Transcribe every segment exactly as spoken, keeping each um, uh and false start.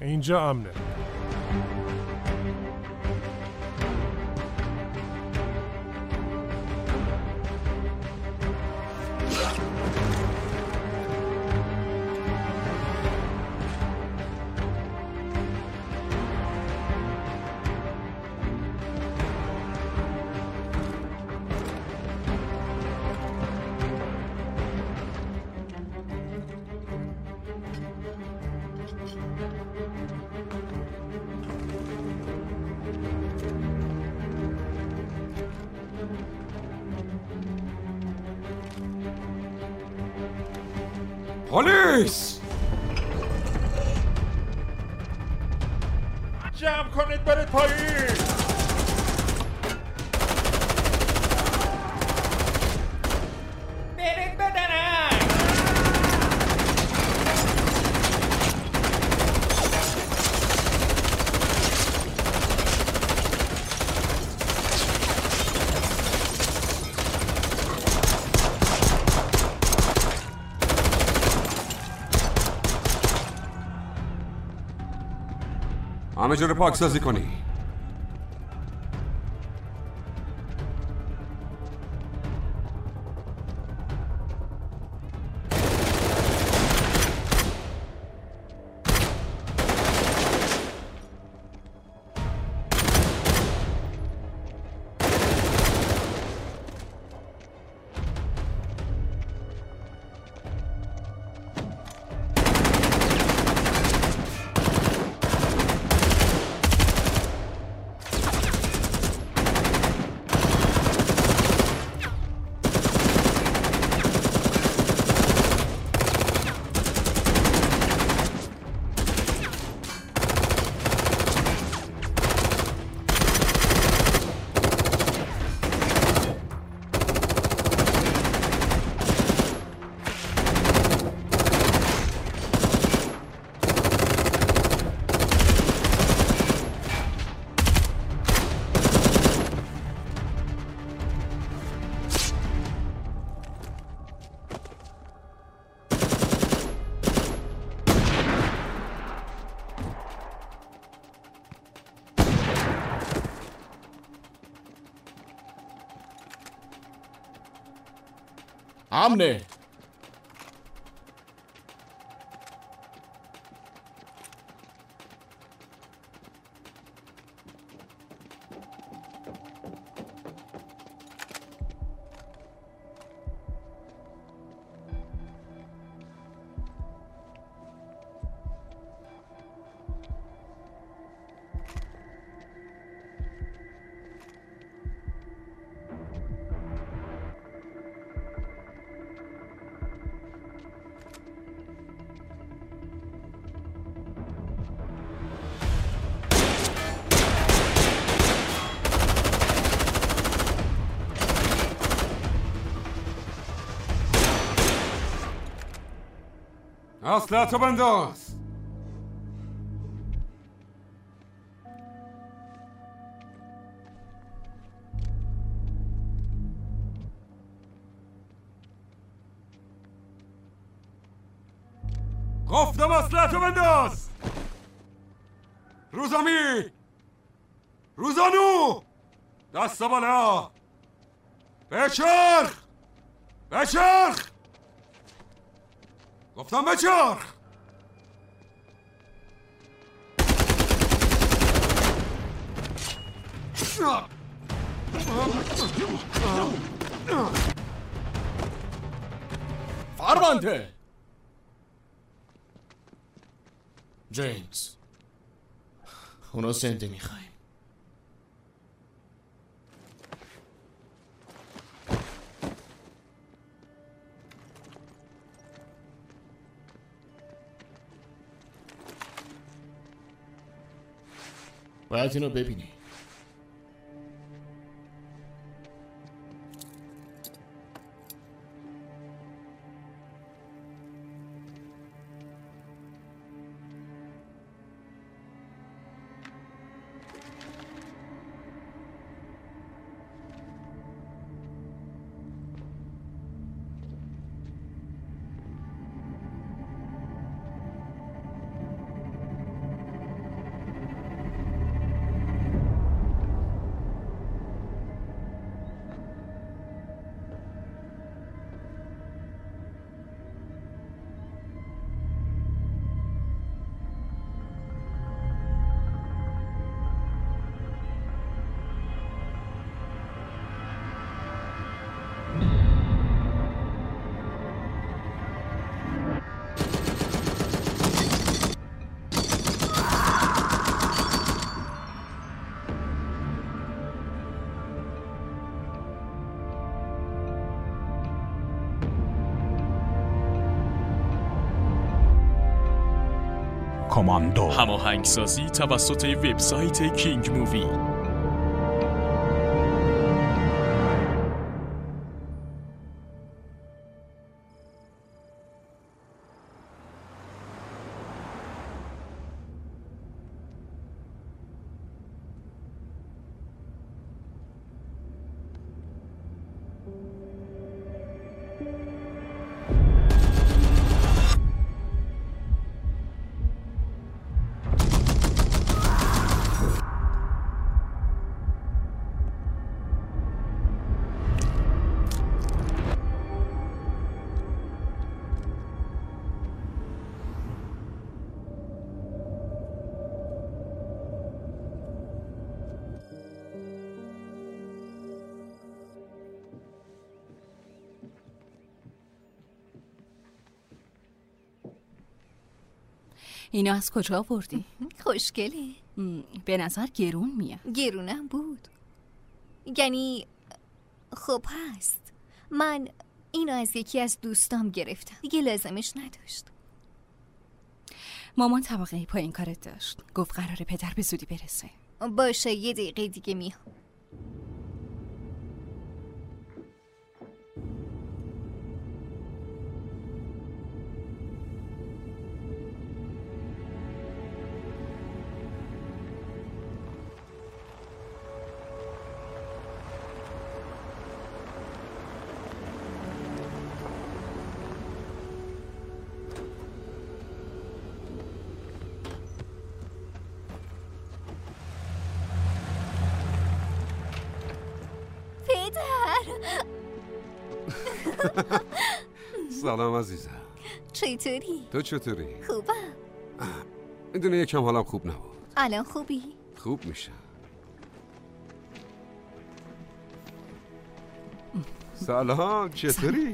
اینجا امنه. پلیس! جمع کنید برید پایین. برید بدنک. همه جا رو پاک سازی کنی. امنه. اسلحه‌تو بنداز. گفتم اسلحه‌تو بنداز. روزامی، روزانو، دست بالا. بچرخ، بچرخ. گفتم بچرخ. فرمانده جیمز، اونو زنده میخوایم. باید اینو ببینی. کماندو. هماهنگسازی توسط وبسایت کینگ مووی. اینو از کجا آوردی؟ خوشگله. به نظر گرون میاد. گرونم بود. یعنی خب هست. من اینو از یکی از دوستام گرفتم، دیگه لازمش نداشت. مامان طبقه پایین کارت داشت، گفت قراره پدر به زودی برسه. باشه یه دقیقه دیگه میام. سلام عزیزم. چطوری؟ تو چطوری؟ خوبم. میدونی یکم حالم خوب نبود. الان خوبی؟ خوب میشه. سلام، چطوری؟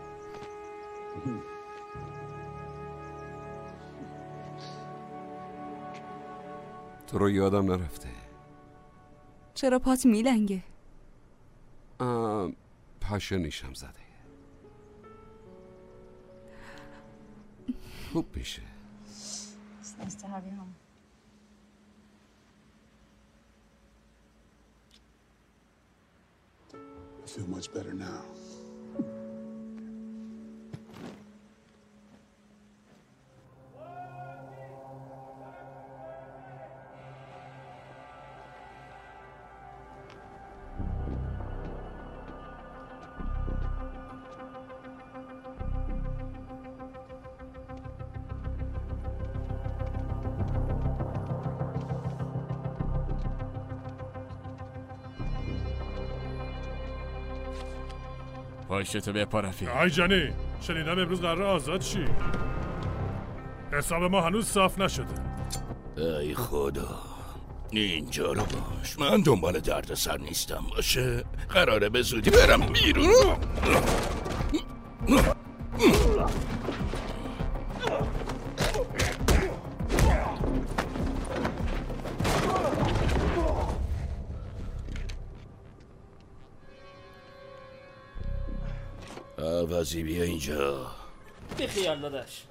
تو رو یادم نرفته. چرا پات میلنگه؟ پاشه نیشم زده. خوب میشه. It's nice to have you home. I feel much better now. پاشتو بپا رفیق. آی جانی، شنیدم امروز قراره آزاد شی. حساب ما هنوز صاف نشده. ای خدا، اینجا رو باش. من دنبال درد سر نیستم باشه. قراره به زودی برم بیرون. عوضی بیا اینجا. بی خیال داداش.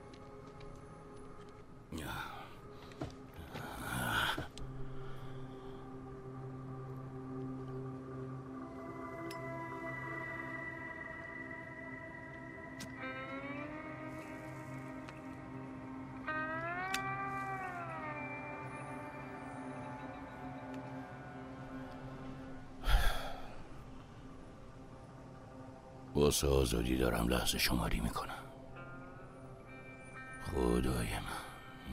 واسه آزادی دارم لحظه شماری میکنم. خدای من.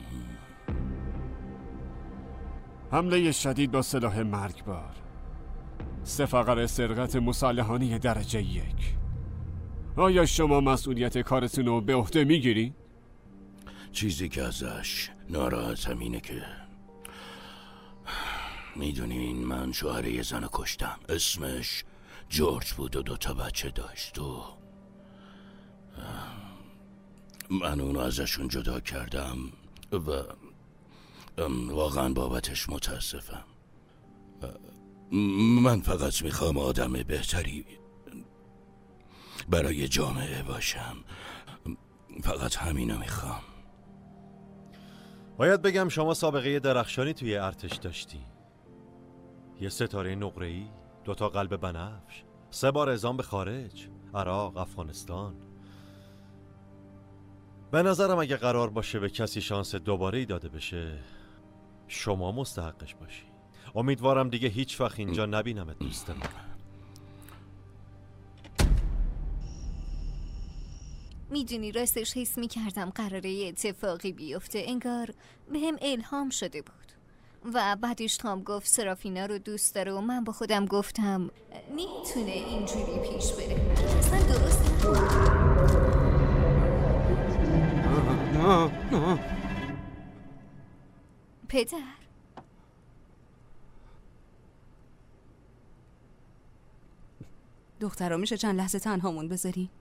حمله شدید با سلاح مرگبار، سه فقره سرقت مصالحانه درجه یک. آیا شما مسئولیت کارتون رو به عهده میگیری؟ چیزی که ازش ناراحتم اینه که میدونین من شوهر یه زن کشتم. اسمش جورج بود و دوتا بچه داشت و من اونو ازشون جدا کردم و واقعا بابتش متاسفم. من فقط میخوام آدم بهتری برای جامعه باشم. فقط همینو میخوام. باید بگم شما سابقه درخشانی توی ارتش داشتی. یه ستاره نقره‌ای، دوتا قلب بنفش، سه بار اعزام به خارج، عراق، افغانستان. به نظرم اگه قرار باشه به کسی شانس دوباره ای داده بشه شما مستحقش باشی. امیدوارم دیگه هیچ وقت اینجا نبینمت دوست من. میدونی راستش حس میکردم قراره یه اتفاقی بیفته، انگار به هم الهام شده بود. و بعدش تام گفت سرافینا رو دوست داره و من با خودم گفتم نمیتونه اینجوری پیش بره. اصلا درست نه. پدر دخترا میشه چند لحظه تنهامون بذاری؟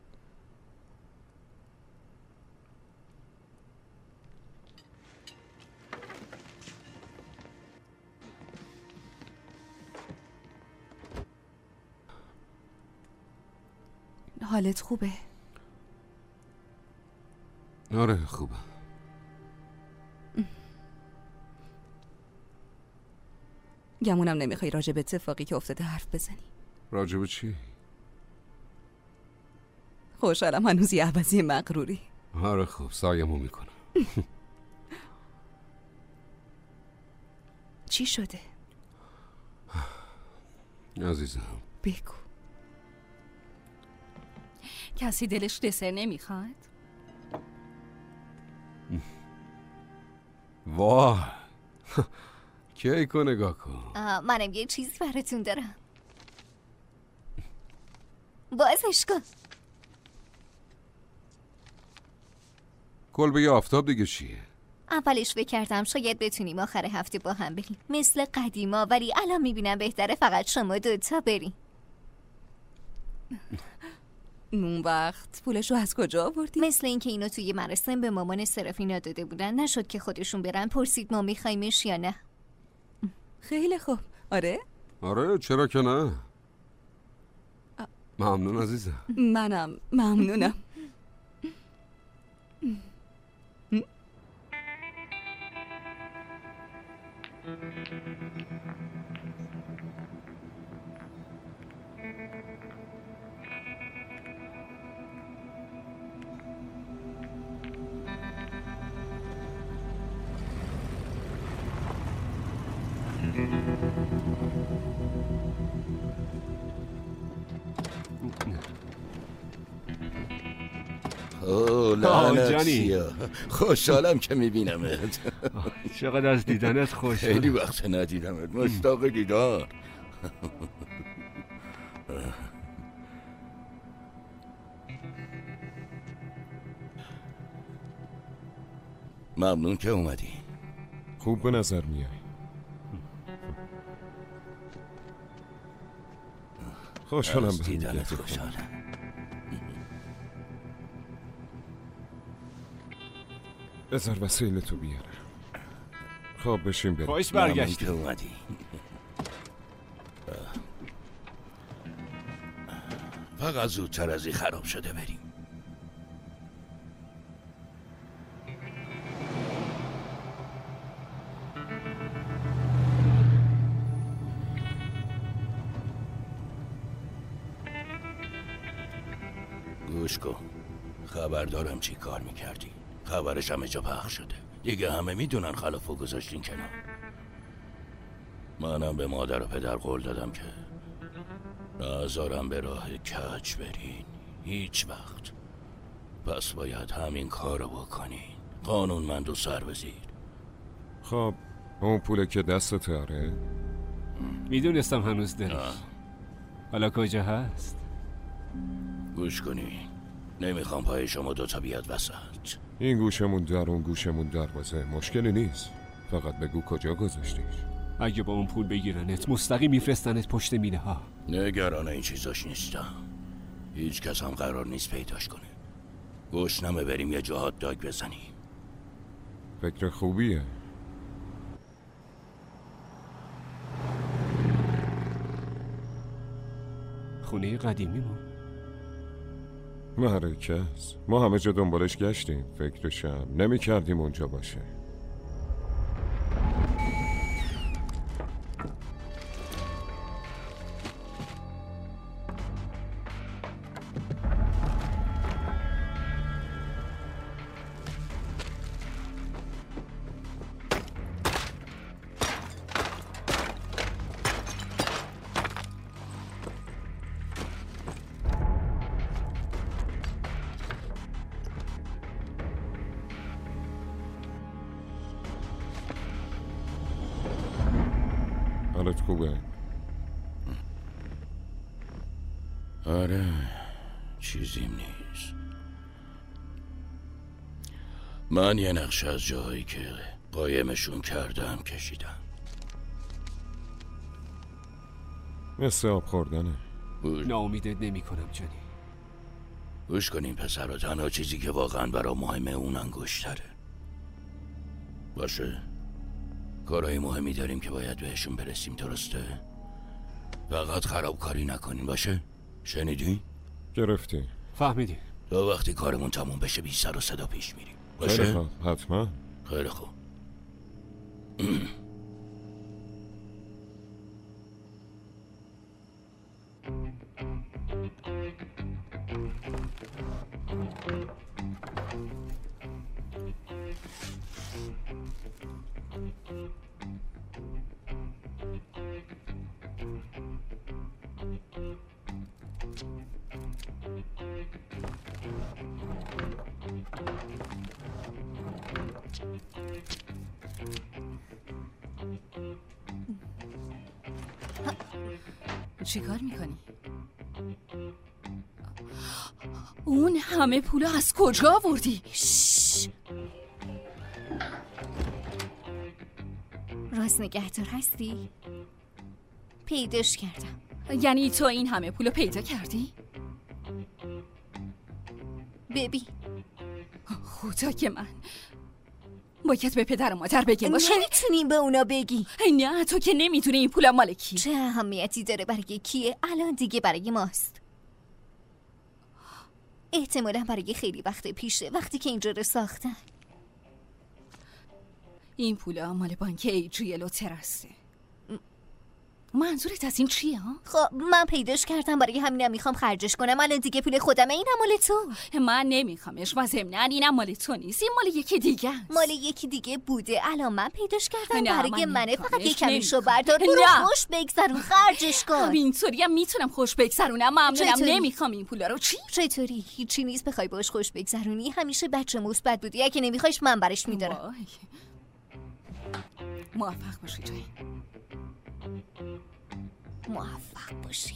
حالت خوبه؟ آره خوبه. گمونم نمیخوای راجع به اتفاقی که افتاده حرف بزنی. راجع به چی؟ خوشحالم هنوز یه عوضی مغروری. آره خوب سایمو میکنم. چی شده؟ عزیزم بگو. کسی دلش دسر نمیخواد؟ واه کیکو نگاه کن. منم یه چیزی براتون دارم. بازش کن. کلبه آفتاب دیگه چیه؟ اولش فکر کردم شاید بتونیم آخر هفته با هم بریم مثل قدیما، ولی الان میبینم بهتره فقط شما دوتا بریم. اون وقت پولشو از کجا آوردی؟ مثل اینکه اینو توی مراسم به مامان سرافینا داده بودن، نشد که خودشون برن. پرسید ما میخوایمش یا نه. خیلی خوب. آره؟ آره چرا که نه. ممنون عزیزم. منم ممنونم. اوه لعنت سیا. خوشحالم که میبینمت. چقدر از دیدنت خوشحالم. خیلی وقت ندیدمت. مشتاق دیدار. ممنون که اومدی. خوب به نظر میای. خوشحالم از دیدنت. خوشحالم. بذار وسیله تو بیارم. خب بشین بریم. خوش برگشتی. که اومدی. فقط زودتر از این خراب شده بریم. گوش کن. خبر دارم چی کار میکردی. خبرش همه جا پخش شده. دیگه همه میدونن خلافو گذاشتین کنار. منم به مادر و پدر قول دادم که نذارم به راه کج برین هیچ وقت. پس باید همین کارو بکنین. قانونمند و سر بزیر. خب اون پوله که دستت آره؟ میدونستم هنوز داری. حالا کجا هست؟ گوش کنین. نمیخوام پای شما دوتا بیاد وسط. این گوشمون در اون گوشمون دروازه. مشکلی نیست. فقط بگو کجا گذاشتیش. اگه با اون پول بگیرنت مستقیم میفرستنت پشت مینه ها. نگران این چیزاش نیستم. هیچ کس هم قرار نیست پیداش کنه. گشنمه بریم یه جهات داگ بزنیم. فکر خوبیه. خونه قدیمی ما. محرکه است. ما همه جا دنبالش گشتیم. فکرشم نمی کردیم اونجا باشه. حالت خوبه؟ آره چیزیم نیست. من یه نقشه از جاهایی که قایمشون کردم کشیدم. مثل آب خوردنه. ناامیدت نمی کنم جانی. گوش کنین پسرا، تنها چیزی که واقعا برا مهمه اون انگشتره. باشه؟ کارهای مهمی داریم که باید بهشون برسیم، درسته؟ فقط خرابکاری نکنین، باشه؟ شنیدی؟ گرفتی. فهمیدی. تا وقتی کارمون تموم بشه بی سر و صدا پیش میریم، باشه؟ خیلی خوب، حتما. خیلی خوب. چی کار میکنی؟ اون همه پولو از کجا آوردی؟ شش. راست نگهدار هستی؟ پیداش کردم. یعنی تو این همه پولو پیدا کردی؟ ببین خدای من، باید به پدر و مادر بگیم باشه؟ نمیتونیم به اونا بگی. نه تو که نمیتونی این پول مال کی. چه اهمیتی داره برای کیه؟ الان دیگه برای ماست. احتمالا برای خیلی وقت پیشه، وقتی که اینجا رو ساختن. این پولا مال بانک ایجیل و ترسته. منظورت از این چیه ها؟ خب من پیداش کردم، برای همینم میخوام خرجش کنم. الان دیگه پول خودمه، اینم مال تو. من نمیخوامش و ضمناً اینم مال تو نیست، این مال یکی دیگه است. مال یکی دیگه بوده، الان من پیداش کردم برای من منه. فقط یه نمی‌خوامش، کمیشو بردار، برو خوش بگذرون، خرجش کن. اینطوری هم میتونم خوش بگذرونم. ممنونم، نمیخوام این پولا رو. چی؟ چطوری؟ هیچی نیست بخوای باش خوش بگذرونی. همیشه بچه مثبت بودی، اگه نمیخوایش من برش میدارم. موفق باشی جایی. موفق باشی.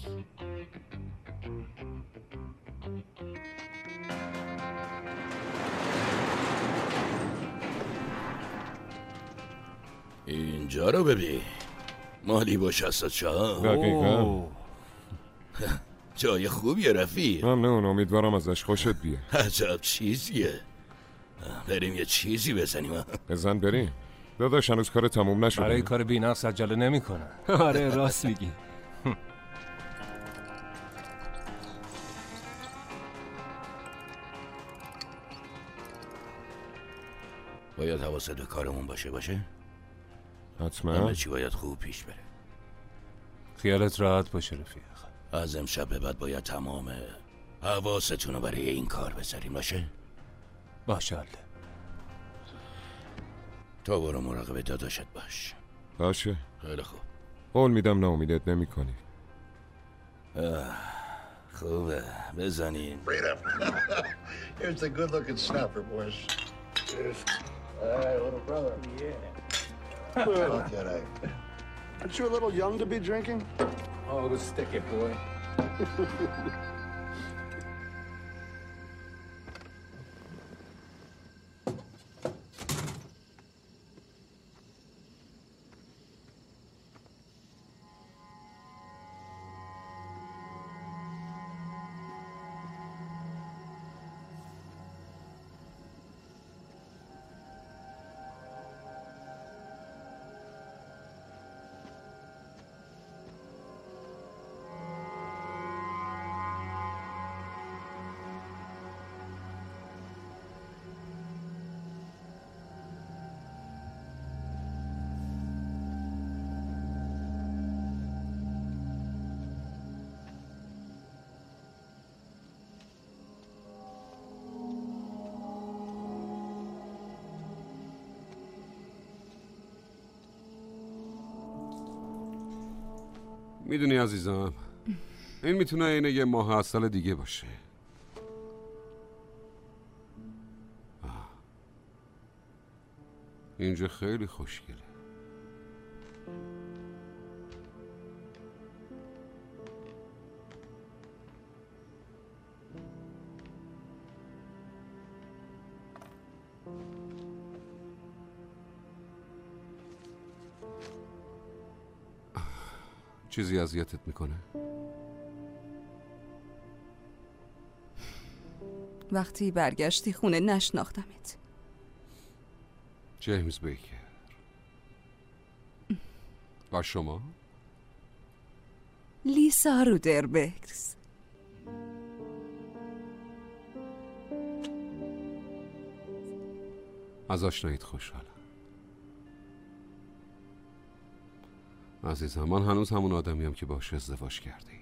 اینجا رو ببین، مالی با شصت و چهار. دقیقا. جای خوبیه رفیق. ممنون، امیدوارم ازش خوشت بیه. عجب چیزیه. بریم یه چیزی بزنیم. بزن بریم. داداش هنوز کار تموم نشده. برای کار بی‌نقص عجله نمی‌کنه. آره راست میگی. باید حواست به کارمون باشه باشه؟ حتما. همه چی باید خوب پیش بره. خیالت راحت باشه رفیق. از امشب به بعد باید تمام حواستون رو برای این کار بذاریم باشه؟ باشه حاله. تو برو مراقب داداشت باش. باشه. خیلی خوب. قول میدم ناامیدت نمی کنی. خوبه بزنین. Here's the good looking snapper, boys. Cheers. All right, little brother. Yeah. Look at it. Aren't you a little young to be drinking? Oh, go stick it, boy. میدونی عزیزم، این میتونه اینه یه ماه از سال دیگه باشه. آه. اینجا خیلی خوشگله. چیزی اذیتت میکنه؟ وقتی برگشتی خونه نشناختمت. جیمز بیکر. و شما؟ لیسا رودربکس. از آشناییت خوشحالم. عزیزم، من هنوز همون آدمیم که باهاش ازدواج کردی.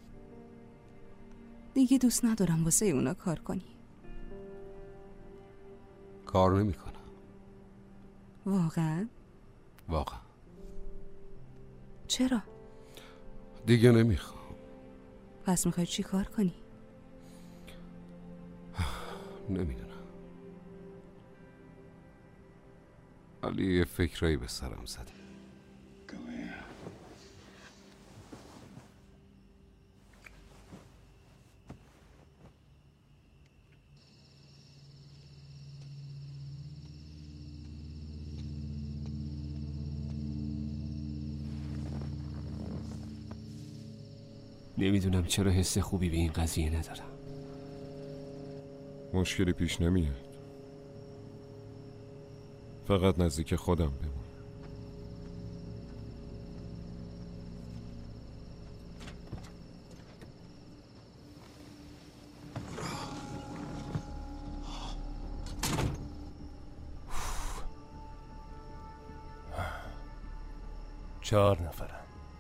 دیگه دوست ندارم واسه اونا کار کنی. کار نمی کنم. واقعا؟ واقعا. چرا؟ دیگه نمیخوام. پس میخوای چی کار کنی؟ نمیدونم، ولی یه فکرایی به سرم زده. نمیدونم چرا حس خوبی به این قضیه ندارم. مشکلی پیش نمیاد. فقط نزدیک خودم بمون. چهار نفرن.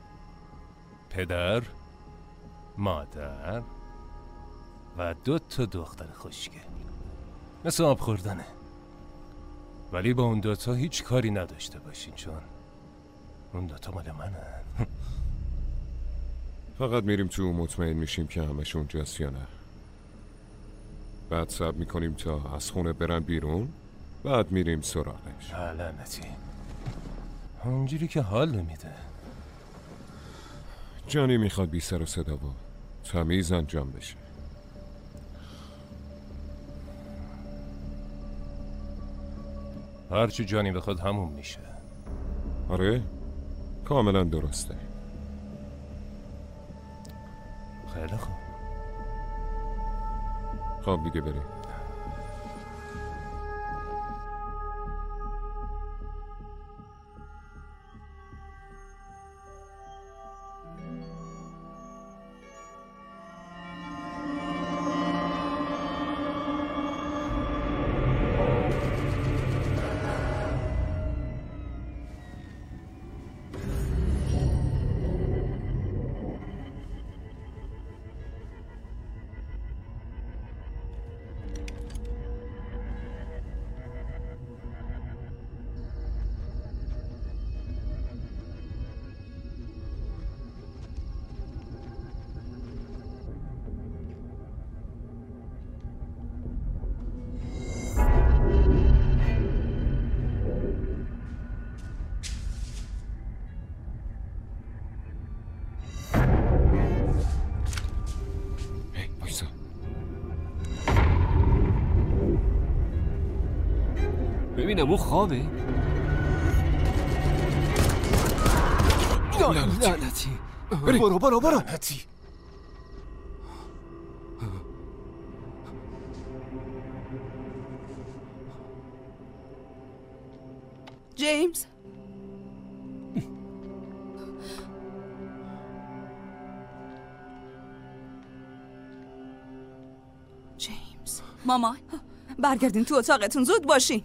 پدر، مادر و دو تا دختر خوشگل. مثل آب خوردنه. ولی با اون دوتا هیچ کاری نداشته باشین، چون اون دوتا مال منن. فقط میریم تو مطمئن میشیم که همش اونجاست یا نه. بعد صبر میکنیم تا از خونه برن بیرون، بعد میریم سراغش. لعنتی، اونجوری که حال نمیده. جانی میخواد بی سر و صدا و تمیز انجام بشه. هرچی جانی بخواد همون میشه. آره، کاملا درسته. خیلی خوب. خب دیگه بریم. ببینم اون خوابه. لعنتی. برو برو برو. لعنتی. جیمز. جیمز. مامان برگردین تو اتاقتون، زود باشین.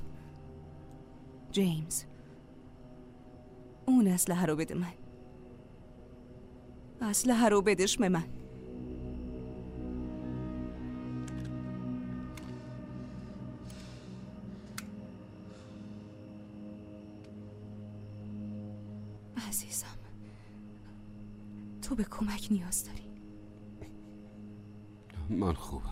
جیمز، اون اسلحه رو بده من. اسلحه رو بدش به من. عزیزم، تو به کمک نیاز داری. من خوبم.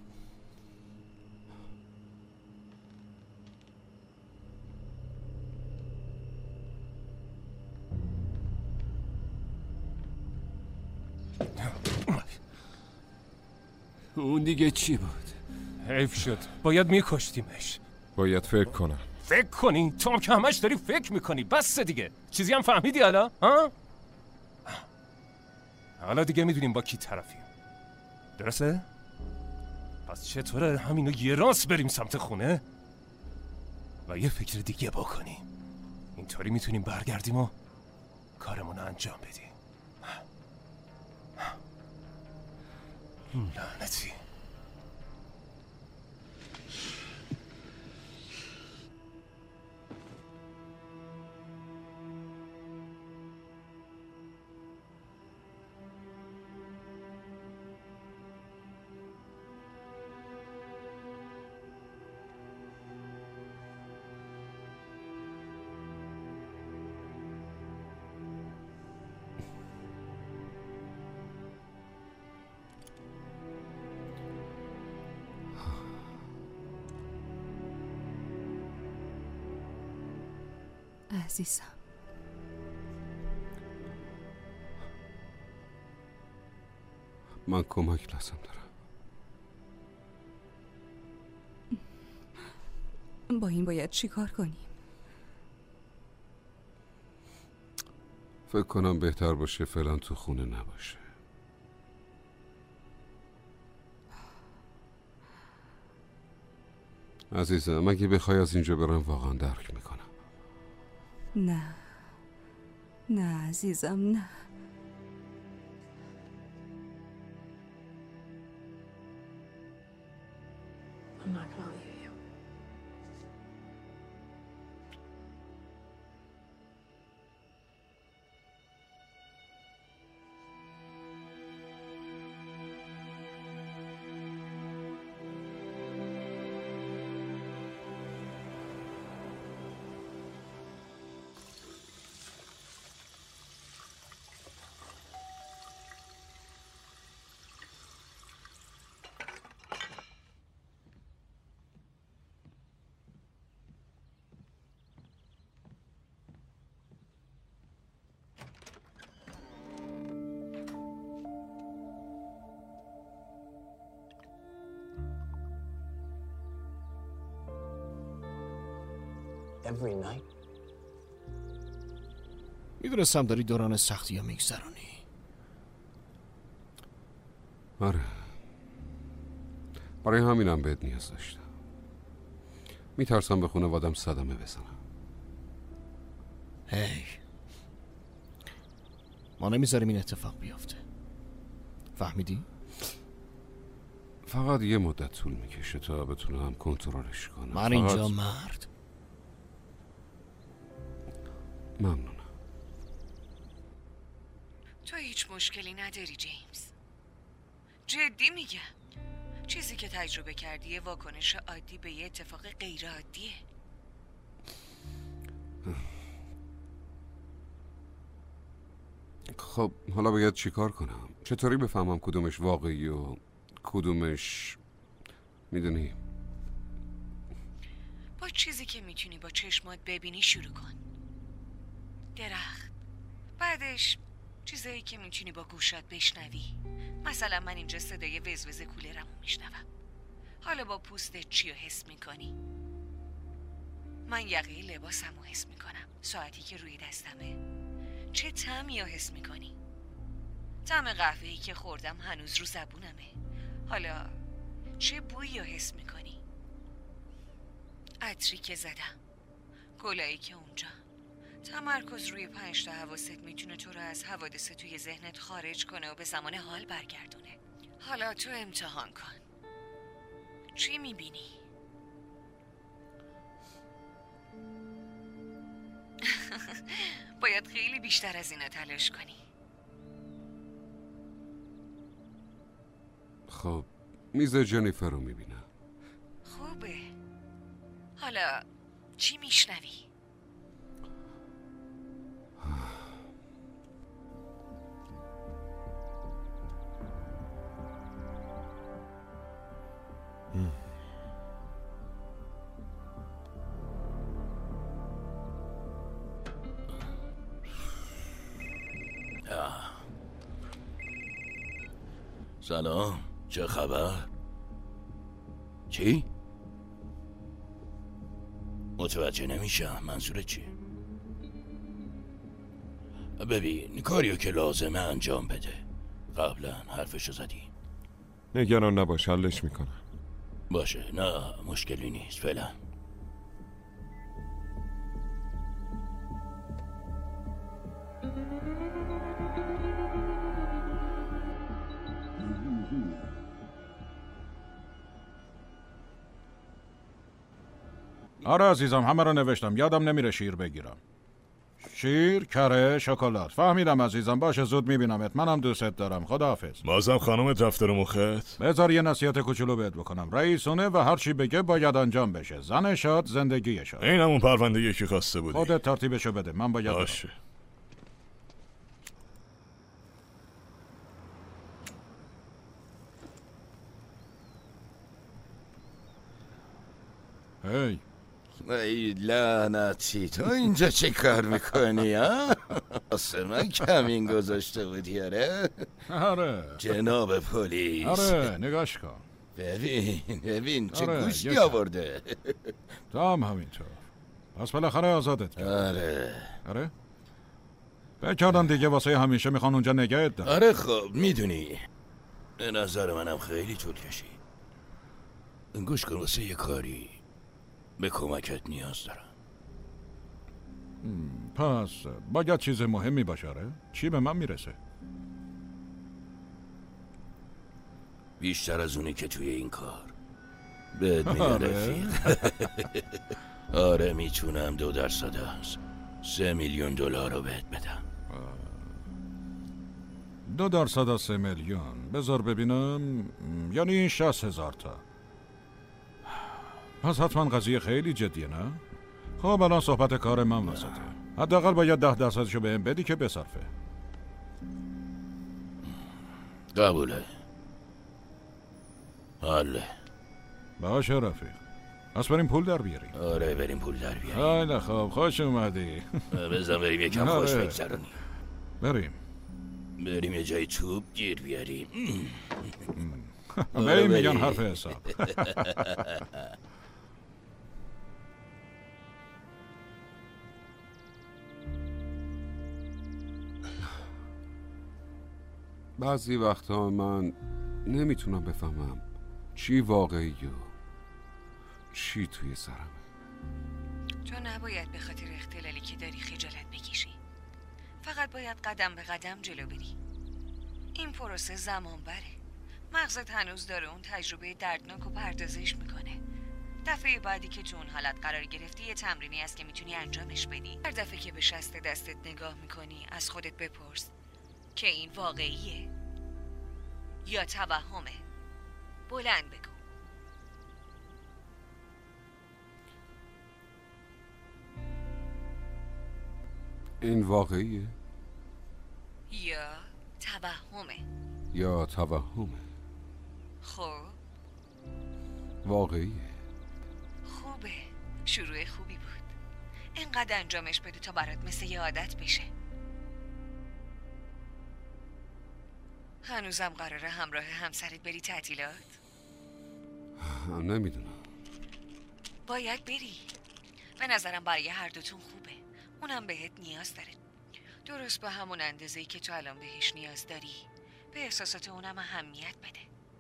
اون دیگه چی بود؟ حیف شد، باید میکشتیمش. باید فکر کنم. فکر کنی؟ تو هم که همش داری فکر میکنی. بس دیگه. چیزی هم فهمیدی حالا؟ ها؟ حالا دیگه میدونیم با کی طرفیم. درسته؟ پس چطوره همینو یه راست بریم سمت خونه و یه فکر دیگه بکنیم. اینطوری میتونیم برگردیم و کارمون رو انجام بدیم. لعنتی. عزیزم، من کمک لازم دارم. با این باید چی کار کنیم؟ فکر کنم بهتر باشه فعلا تو خونه نباشه. عزیزم اگه بخوای از اینجا برم واقعا درک میکنم. نه نه عزیزم، نه. I'm not gonna leave you. Every night. میدونستم داری دوران سختی ها میگذرانی. آره، برای همینم بهت نیاز داشتم. میترسم به خانوادم صدمه بزنم. هی ما نمیذاریم این اتفاق بیفته، فهمیدی؟ فقط یه مدت طول میکشه تا بتونم کنترلش کنم. من اینجا مرد. ممنونم. تو هیچ مشکلی نداری جیمز. جدی میگم، چیزی که تجربه کردی یه واکنش عادی به یه اتفاق غیر عادیه. خب حالا باید چی کار کنم؟ چطوری بفهمم کدومش واقعی و کدومش میدونی؟ با چیزی که میتونی با چشمات ببینی شروع کن. درخت، بعدش چیزایی که میتونی با گوشات بشنوی. مثلا من اینجا صدای وزوز کولرمو میشنوم. حالا با پوستت چی رو حس میکنی؟ من یقه لباسمو حس میکنم. ساعتی که روی دستمه. چه طعمی رو حس میکنی؟ طعم قهوه‌ای که خوردم هنوز رو زبونمه. حالا چه بویی رو حس میکنی؟ عطری که زدم، گلایی که اونجا. تمرکز روی پنج تا حواست میتونه تو رو از حوادث توی ذهنت خارج کنه و به زمان حال برگردونه. حالا تو امتحان کن. چی میبینی؟ باید خیلی بیشتر از اینا تلاش کنی. خب میز جنیفر رو میبینم. خوبه. حالا چی میشنوی؟ سلام، چه خبر؟ چی؟ متوجه نمیشم، منظورت چیه؟ ببین، کاریو که لازمه انجام بده. قبلا حرفشو زدی؟ نگران نباش، حلش میکنم. باشه، نه مشکلی نیست فعلا. آره عزیزم، همه رو نوشتم. یادم نمیره شیر بگیرم. شیر، کره، شکلات. فهمیدم عزیزم. باشه زود میبینمت. منم دوستت دارم. خداحافظ. بازم خانومت رفته رو مخت؟ بذار یه نصیحت کوچولو بهت بکنم. رئیسونه و هر چی بگه باید انجام بشه. زن شاد، زندگی شاد. این همون پرونده یکی خواسته بودی. خودت ترتیبشو بده. من باید باشه. هی ای لعنتی، تو اینجا چه کار میکنی ها؟ واسه من کمین گذاشته بودی آره؟ آره جناب پلیس. آره نگاش کن. ببین ببین چه آره، گوشتی یک- آورده. تو هم همینطور. پس بالاخره آزادت کرد. آره آره؟ فکر کردم دیگه واسه همیشه میخوان اونجا نگهت دارن. آره خب میدونی به نظر منم خیلی طول کشید. گوش کن، واسه یه کاری به کمکت نیاز دارم. پس باید چیز مهمی باشه آره؟ چی به من میرسه؟ بیشتر از اونی که توی این کار بهت میگم آره؟ رفیق. آره میتونم دو درصد از سه میلیون دلار رو بهت بدم. دو درصد از سه میلیون. بذار ببینم. یعنی شصت هزار تا. پس حتما قضیه خیلی جدیه نه؟ خب الان صحبت کار من وسطه. حداقل باید ده درصدشو بهم بدی که بصرفه. قبوله. حاله. باشه رفیق. پس بریم پول در بیاریم. آره بریم پول در بیاریم. خیلی خوب، خوش اومدی. بزن بریم یکم آره. خوش بگذرونیم. بریم. بریم یه جای توپ گیر بیاریم. بریم میگن حرف حساب. بعضی وقتا من نمیتونم بفهمم چی واقعی و چی توی سرمه. تو نباید به خاطر اختلالی که داری خجالت بکشی. فقط باید قدم به قدم جلو بری. این پروسه زمان بره. مغزت هنوز داره اون تجربه دردناک و پردازش میکنه. دفعه بعدی که تو اون حالت قرار گرفتی یه تمرینی هست که میتونی انجامش بدی. هر دفعه که به شست دستت نگاه میکنی از خودت بپرس که این واقعیه یا توهمه. بلند بگو. این واقعیه یا توهمه. یا توهمه؟ خب واقعیه. خوبه. شروع خوبی بود. اینقدر انجامش بده تا برات مثل یه عادت بشه. هنوزم قراره همراه همسرت بری تعطیلات؟ نمیدونم. باید بری. به نظرم برای هر دوتون خوبه. اونم بهت نیاز داره. درست به همون اندازه‌ای که تو الان بهش نیاز داری. به احساسات اونم اهمیت بده.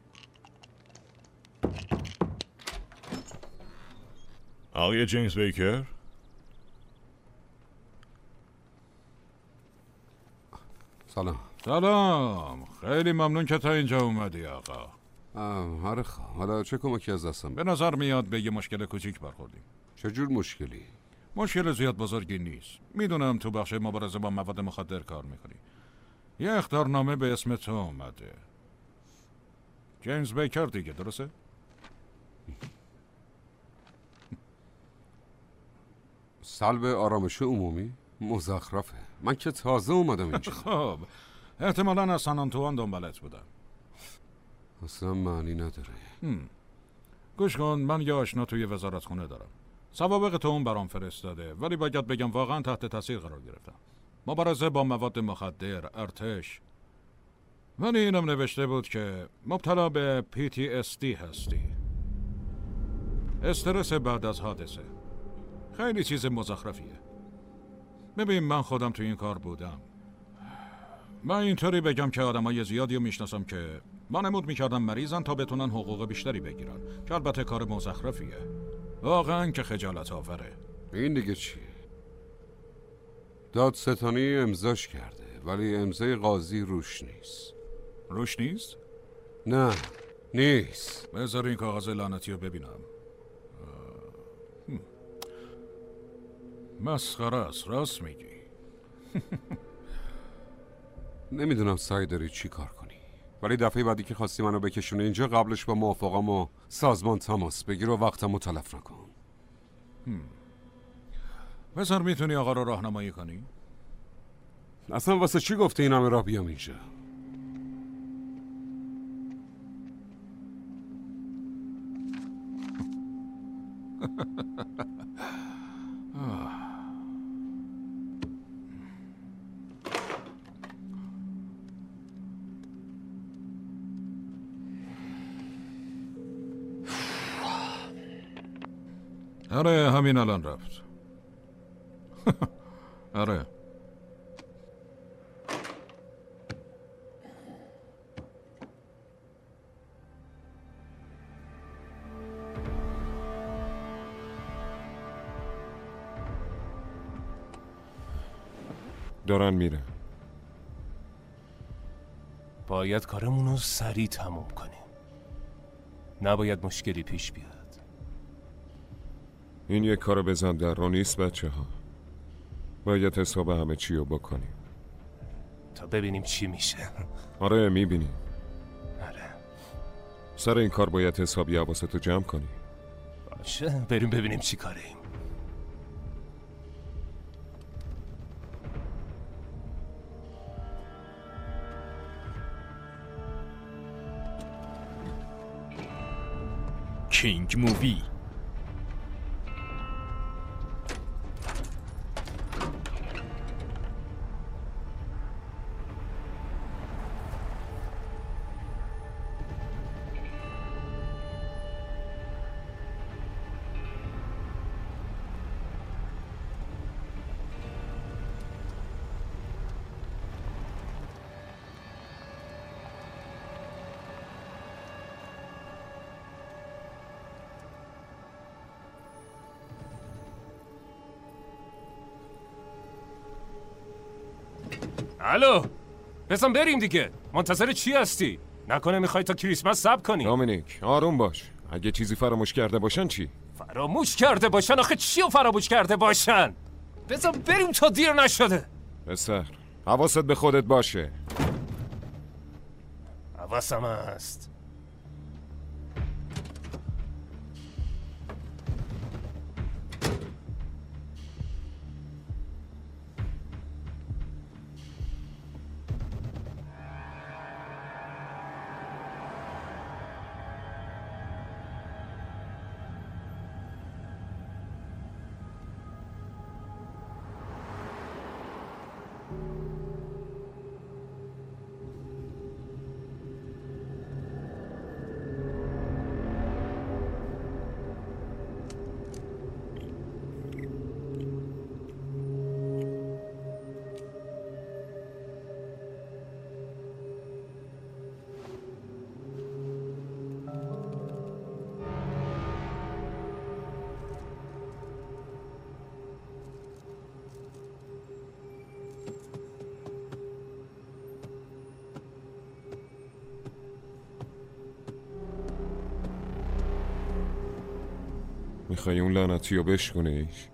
آقای جیمز بیکر؟ سلام. سلام. خیلی ممنون که تا اینجا اومدی آقا. آره خب حالا چه کمکی از دستم؟ به نظر میاد به یه مشکل کوچیک برخوردیم. چجور مشکلی؟ مشکل زیاد بزرگی نیست. میدونم تو بخش مبارزه با مواد مخدر کار میکنی. یه اخطارنامه به اسم تو اومده. جیمز بیکر دیگه، درسته؟ سلب آرامش عمومی؟ مزخرفه. من که تازه اومدم اینجا. خب احتمالاً از سن آنتوان دنبالت بودم. اصلا معنی نداره. هم. گوش کن، من یه آشنا توی وزارت خونه دارم. سوابق تو اون برام فرستاده، ولی باید بگم واقعا تحت تاثیر قرار گرفتم. مبارزه با مواد مخدر، ارتش. ولی اینم نوشته بود که مبتلا به پی تی اس دی هستی. استرس بعد از حادثه. خیلی چیز مزخرفیه. ببین من خودم تو این کار بودم. من اینطوری بگم که آدمای زیادی رو میشناسم که وانمود میکردن مریضن تا بتونن حقوق بیشتری بگیرن، که البته کار مزخرفیه. واقعا که خجالت آوره. این دیگه چیه؟ دادستانی امضاش کرده ولی امضای قاضی روش نیست. روش نیست؟ نه نیست. بذار این کاغذ لعنتی رو ببینم. مسخره است، راست میگی. نمیدونم سعی داری چی کار کنی، ولی دفعه بعدی که خواستی منو بکشونه اینجا قبلش با موافقم و سازمان تماس بگیر و وقتمو تلف نکن. بذار میتونی آقا رو راهنمایی کنی؟ اصلا واسه چی گفته این همه راه بیام اینجا؟ آره همین الان رفت. آره دارن میره. باید کارمون رو سریع تموم کنیم. نباید مشکلی پیش بیاد. این یک کار بزن در رو نیست بچه ها. باید حساب همه چی رو بکنیم تا ببینیم چی میشه. آره میبینیم. آره سر این کار باید حسابی حواستو جمع کنی. باشه بریم ببینیم چی کاریم. کینگ مووی. الو بزن بریم دیگه. منتظر چی هستی؟ نکنه میخوای تا کریسمس صبر کنی؟ دامینیک آروم باش. اگه چیزی فراموش کرده باشن چی؟ فراموش کرده باشن؟ آخه چی رو فراموش کرده باشن؟ بزن بریم تا دیر نشده. پسر حواست به خودت باشه. حواسم هست. میخوای اون لعنتی رو بشکنیش؟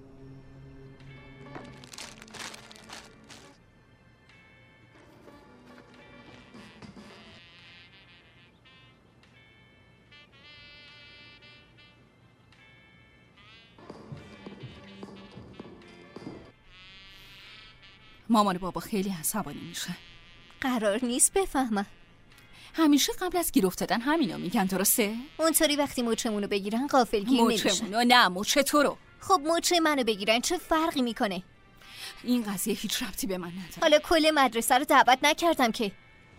مامان بابا خیلی عصبانی میشه. قرار نیست بفهمم. همیشه قبل از گیر افتادن همینو میگن، درسته؟ اونطوری وقتی مچمونو بگیرن غافلگیر نمیشن. مچمونو نه مچ تو رو. خب مچ منو بگیرن چه فرقی میکنه؟ این قضیه هیچ ربطی به من نداره. حالا کل مدرسه رو دعوت نکردم که.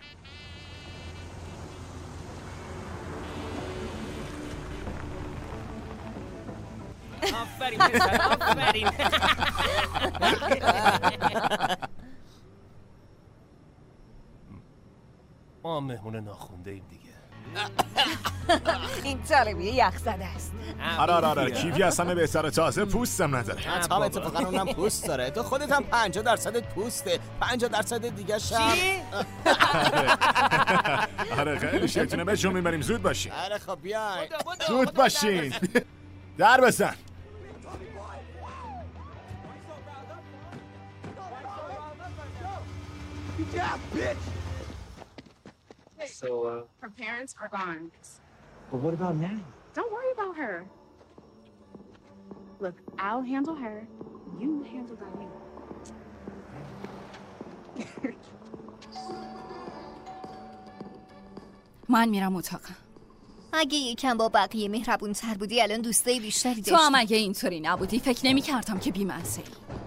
آفرین پسر آفرین. ما مهمون ناخونده ایم دیگه. این طالبی یخ زده است. آره آره آره کیفی از همه بهتره، تازه پوستم نداره. تا اتفاقا اونم پوست داره. تو خودت هم پنجاه درصد پوسته، پنجاه درصد دیگه شب. چی؟ آره خیلی شیطونه، بهشون میبریم. زود باشین. آره خب بیاین. زود باشین. در بزن. So, uh... her parents are gone. But what about Nan? Don't worry about her. Look, I'll handle her. You handle Diane. من میرم اتاقم. اگه یکم با بقیه مهربون تر بودی الان دوستای بیشتری داشتی. تو هم اگه اینطوری نبودی فکر نمی کردم که بی‌مزه‌ای.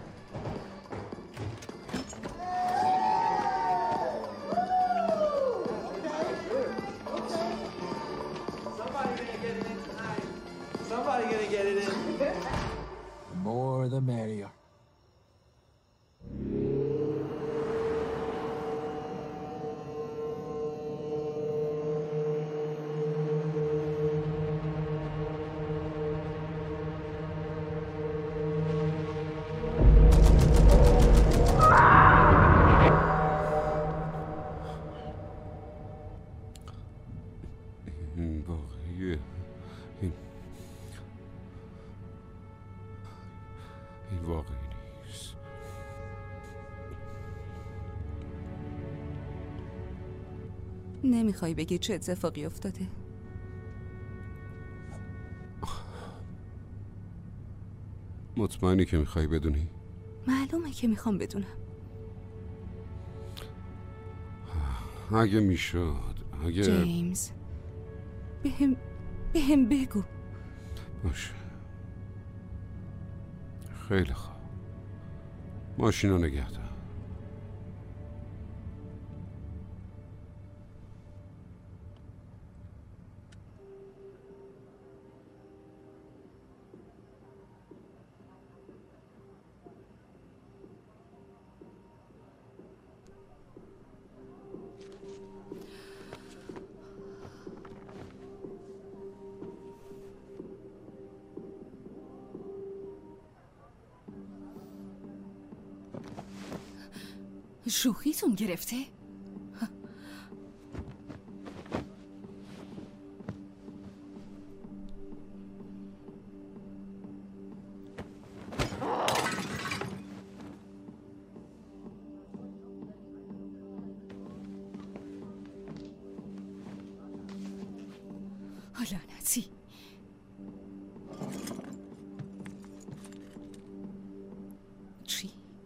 Somebody gonna get it in. The more the merrier. این واقعیه. این این واقعی نیست. نمیخوای بگی چه اتفاقی افتاده؟ مطمئنی که میخوای بدونی؟ معلومه که میخوام بدونم. اگه میشد اگه جیمز بهم بهم بگو. باشه خیلی خوب. ماشینو نگه دار. شوخیتون گرفته؟ لعنتی. چی؟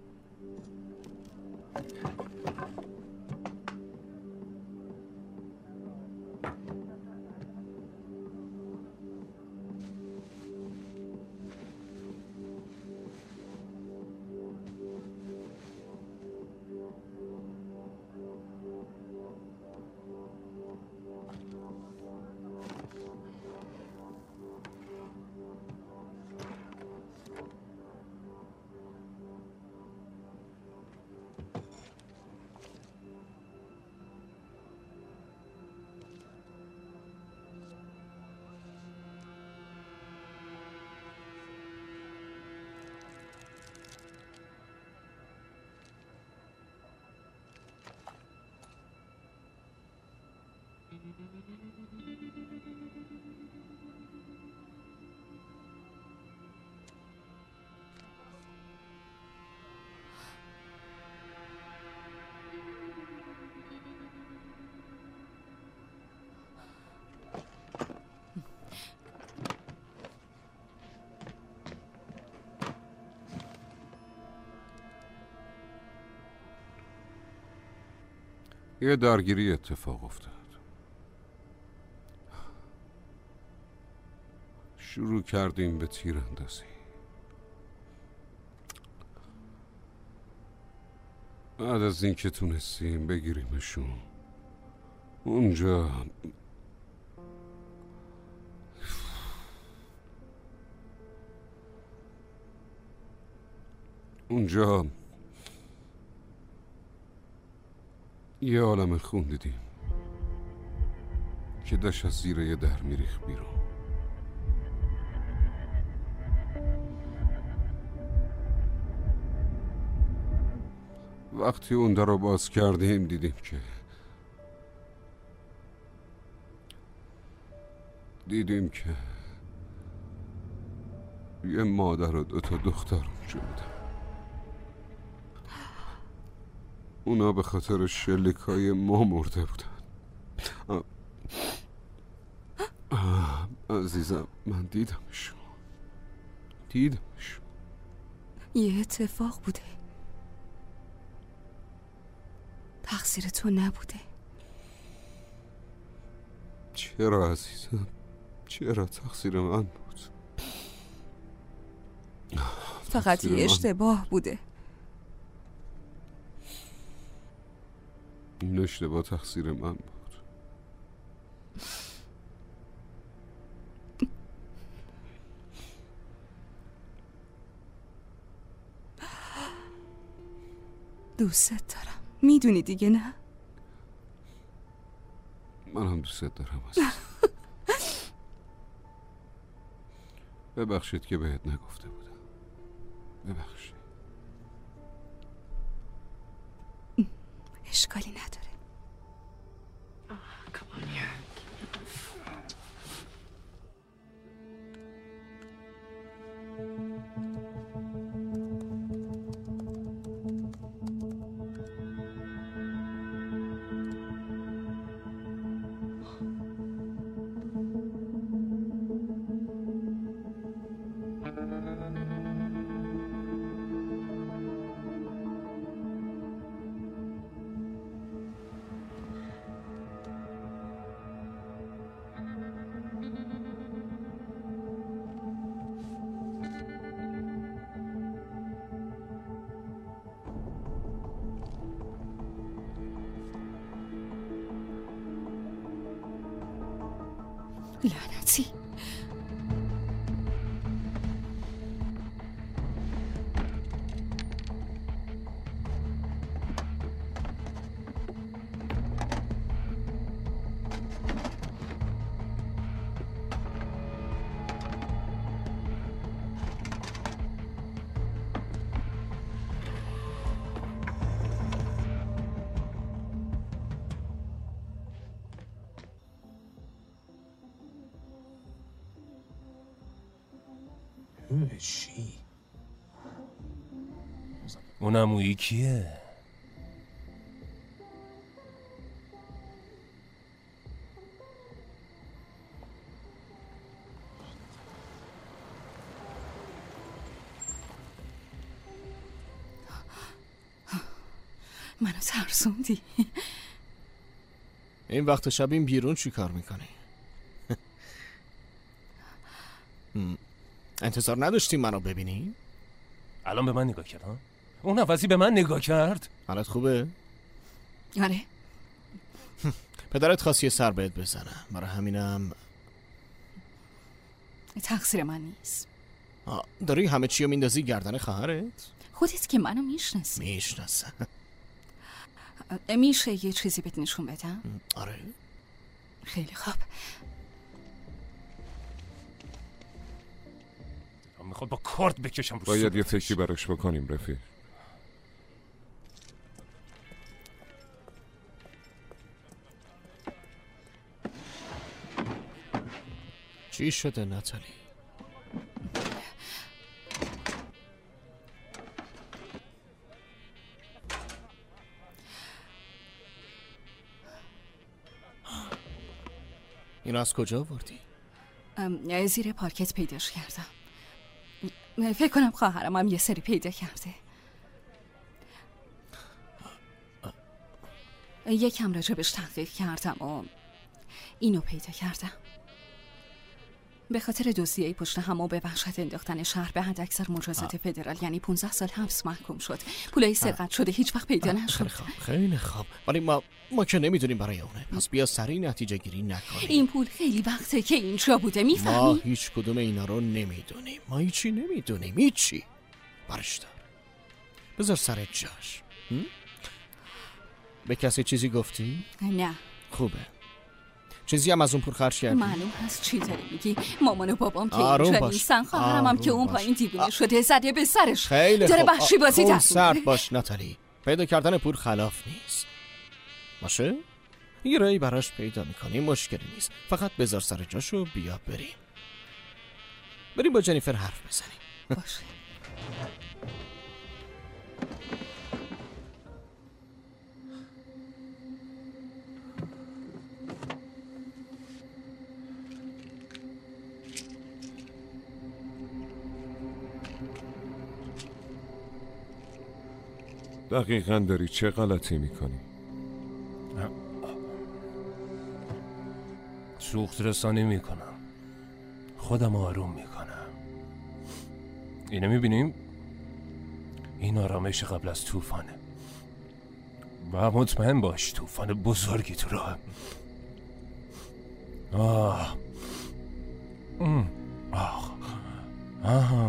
یه درگیری اتفاق افتاد. شروع کردیم به تیراندازی. بعد از اینکه تونستیم بگیریمشون اونجا اونجا یه عالم خون دیدیم. که داشت از زیر یه در میریخ بیرون. وقتی اون در رو باز کردیم دیدیم که دیدیم که یه مادر و دو تا دختر اونجا بودن. اونا به خاطر شلیکای ما مرده بودن. آه، عزیزم من دیدمشون دیدمشون یه اتفاق بوده، تقصیر تو نبوده. چرا عزیزم؟ چرا تقصیر من بود؟ فقط یه اشتباه بوده. این اشتباه تقصیر من بود. دوست دارم، میدونی دیگه نه؟ من هم دوست دارم عزیزم. ببخشید که بهت نگفته بودم. ببخشید. اشکالی نداره. لعنتی. چی؟ اون عمویی کیه؟ منو ترسوندی. این وقت شب این بیرون چی کار میکنی؟ انتظار نداشتی منو ببینی؟ الان به من نگاه کرد ها؟ اون عوضی به من نگاه کرد. حالت خوبه؟ آره. پدرت خواست یه سر بهت بزنم، برای همینم تقصیر من نیست. داری همه چی رو میندازی گردن خواهرت؟ خودت که منو میشناسی. میشناسم. میشه یه چیزی بهت نشون بدم؟ آره. خیلی خوب. میخواد با کارت بکشم. باید یه فکری براش بکنیم رفیق. چی شده ناتالی؟ این از کجا آوردی؟ زیر پارکت پیداش کردم. فکر کنم خواهرم هم یه سری پیدا کرده. یکم راجبش تحقیق کردم و اینو پیدا کردم. به خاطر دزدی پشت هم و به وحشت انداختن شهر به حد اکثر مجازات فدرال یعنی پانزده سال حبس محکوم شد. پولای سرقت شده هیچ وقت پیدا نشد. خیلی خوب. ولی ما ما که نمیدونیم برای اونه. پس بیا سریع نتیجه گیری نکنیم. این پول خیلی وقته که اینجا بوده، میفهمی؟ ما هیچ کدوم اینا رو نمیدونیم. ما هیچی نمیدونیم. هیچی. برش دار. بذار سرت جاش. به کسی چیزی گفتی؟ نه. خوبه. چیزی هم از اون پول خرج کردی؟ معلوم هست چی داری میگی. مامان و بابام که آروم اینجا باش. نیستن، خواهرم هم که اون پایین دیوونه شده زده به سرش. خیلی داره خوب. وحشی بازی خون در سرد باش ناتالی. پیدا کردن پول خلاف نیست. باشه؟ یه راهی براش پیدا میکنی، مشکلی نیست. فقط بذار سر جاشو بیا بریم. بریم با جنیفر حرف بزنیم. باشه. دقیقاً داری چه غلطی میکنی؟ سوخت رسانی میکنم، خودم آروم میکنم. اینو میبینیم؟ این آرامش قبل از طوفانه و مطمئن باش طوفان بزرگی تو راه. آه ام. آه آه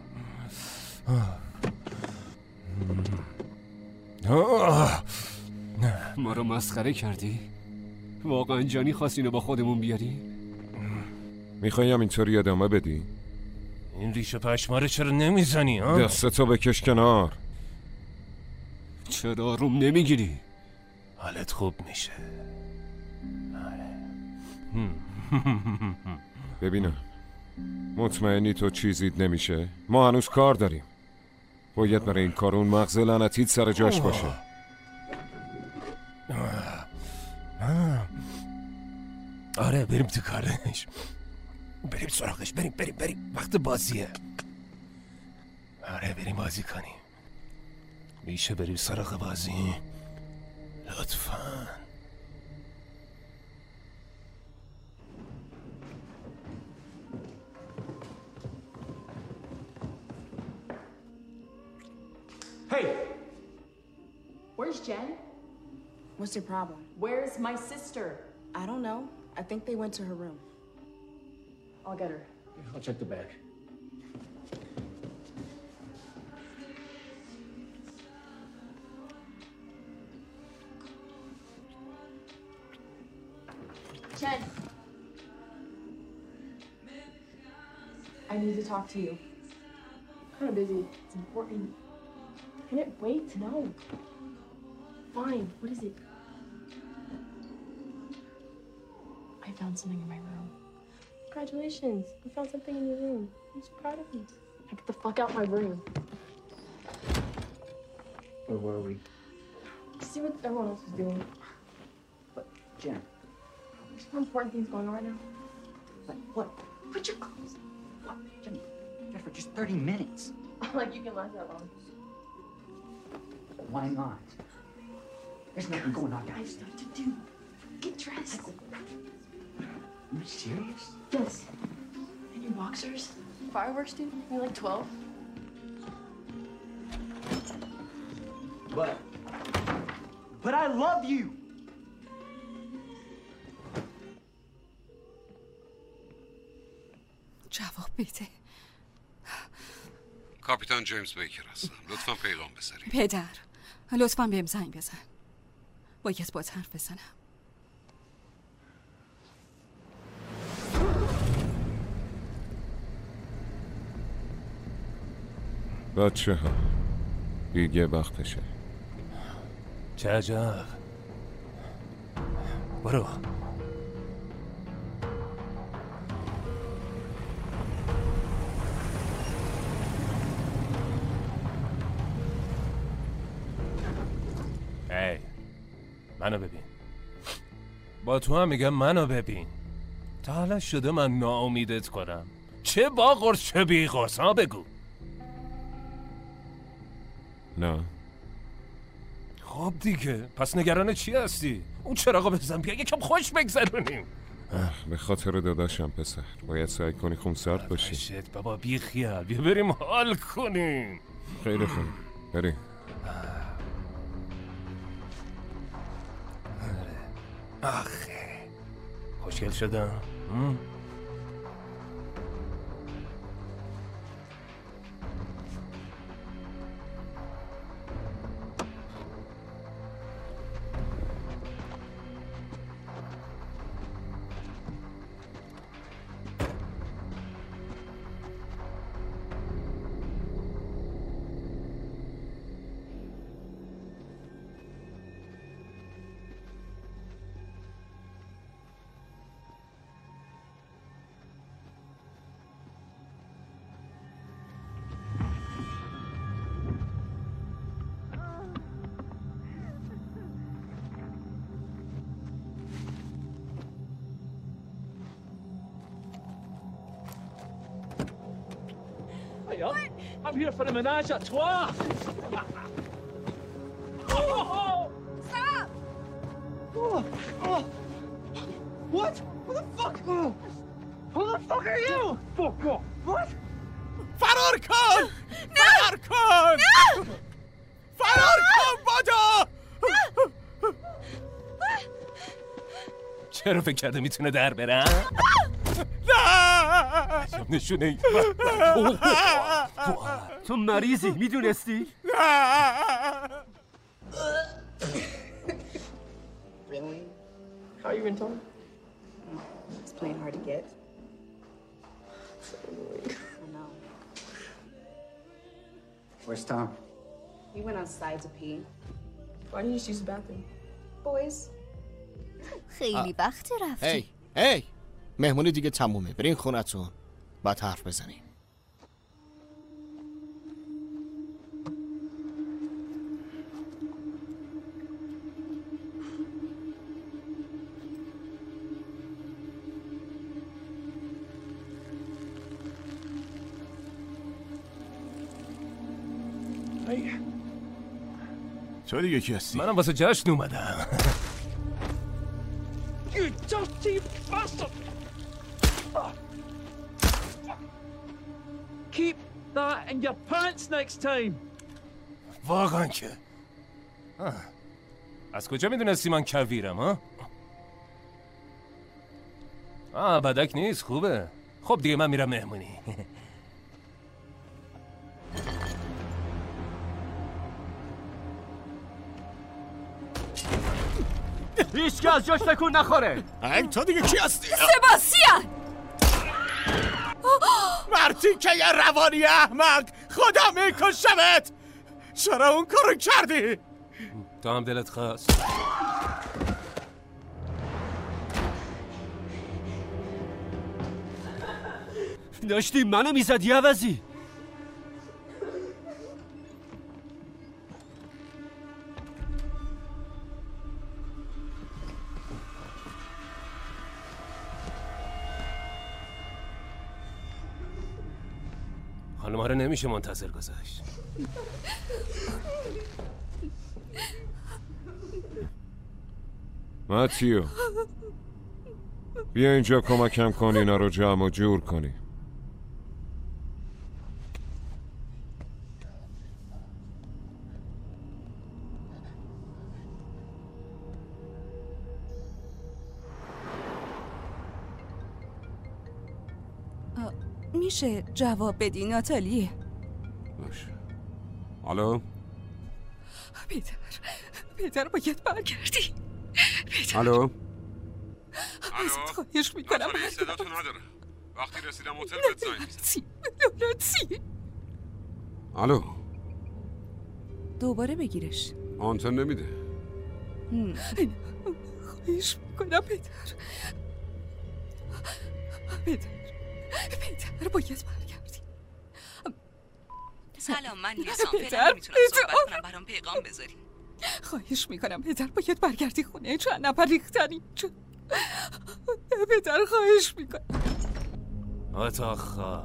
آه. ما رو مسخره کردی؟ واقعا جانی خواست اینو با خودمون بیاری؟ میخوایی همینطوری ادامه بدی؟ این ریشه پشماره چرا نمیزنی ها؟ دستتو بکش کنار. چرا آروم نمیگیری؟ حالت خوب میشه. ببینم مطمئنی تو چیزیت نمیشه؟ ما هنوز کار داریم. باید برای این کار اون مغز لعنتیت سر جاش باشه. آره بریم تو کارش، بریم سراغش، بریم بریم بریم وقت بازیه. آره بریم بازی کنیم. میشه بریم سراغ بازی لطفاً. Hey! Where's Jen? What's your problem? Where's my sister? I don't know. I think they went to her room. I'll get her. I'll check the bag. Jen! I need to talk to you. I'm kind of busy. It's important. Can it wait? No. Fine. What is it? I found something in my room. Congratulations. You found something in your room. I'm so proud of you. Now get the fuck out my room. Where were we? See what everyone else is doing. What? Jen. There's more important things going on right now. Like what? Put your clothes on. What? Jenny, Jennifer, just thirty minutes. Like you can last that long. Why not? There's nothing going on. I have stuff to do. Get dressed. Are you serious? Yes. And your boxers? Fireworks, dude? You're like twelve. But, but I love you. جواب بده. کاپیتان جیمز بیکر هستم. لطفاً پیغام بذارید. پدر لطفاً بهم زنگ بزن. باید باهات حرف بزنم. بچه ها دیگه وقتشه. چه عجب. برو. هی منو ببین. با تو هم میگم منو ببین. تا حالا شده من ناامیدت کنم؟ چه با قرص چه بی قرص ها بگو. نه. خب دیگه پس نگران چی هستی؟ اون چراغو بزن بیا یکم خوش بگذرونیم. به خاطر داداشم پسر باید سعی کنی خونسرد باشی. شت بابا بی خیال بیا بریم حال کنیم. خیلی خوب بریم. آخه خوشگل شدم. here. I'm here for a menage a trois. Oh! Stop! Oh! Oh! What? Who the fuck? Oh. Who the fuck are you? Fuck off! What? فرار کن! فرار کن! فرار کن بادو! چرا فکر کرده میتونه در بره؟ نه! نشونه ای تو مریضی میدونستی؟ Really? How you been told? It's playing hard to get. So annoying. I know. Where's Tom? He went outside to pee. Why didn't you just use the bathroom? Boys. خیلی وقت رفتی. هی هی مهمونی دیگه تمومه. برین خونتون. بعد حرف بزنیم. تو دیگه کی هستی؟ منم واسه جشن اومدم. You dirty bastard! Keep that in your pants next time. واقعا که از کجا میدونستی من کویرم ها؟ آه بدک نیست خوبه. خب دیگه من میرم مهمونی. هیچ که از جاش تکون نخوره. ای تو دیگه کی هستی؟ سباسیان مرتی که یه روانی احمق خدا میکشمت. چرا اون کارو کردی؟ تو هم دلت خواست. داشتی منو میزدی عوضی. حالا ما رو نمیشه منتظر گذاشت. ماتیو بیا اینجا کمکم کن اینا رو جمع و جور کنی. میشه جواب بدی ناتالی؟ باشه. الو؟ پیتر پیتر باید برگردی. پیتر الو؟ ازت خواهش میکنم الو؟ صداتو نداره. وقتی رسیدم هتل بهت زنگ میزنم. لعنتی. الو؟ دوباره بگیرش. آنتن نمیده. خواهش میکنم پیتر. پیتر پیتر باید برگردی. سلام من نیسان. فعلا نمیتونم صحبت کنم. برام پیغام بذاری. خواهش میکنم پیتر باید برگردی خونه. چند نفر ریختنی. پیتر خواهش میکنم. اتاق خواه.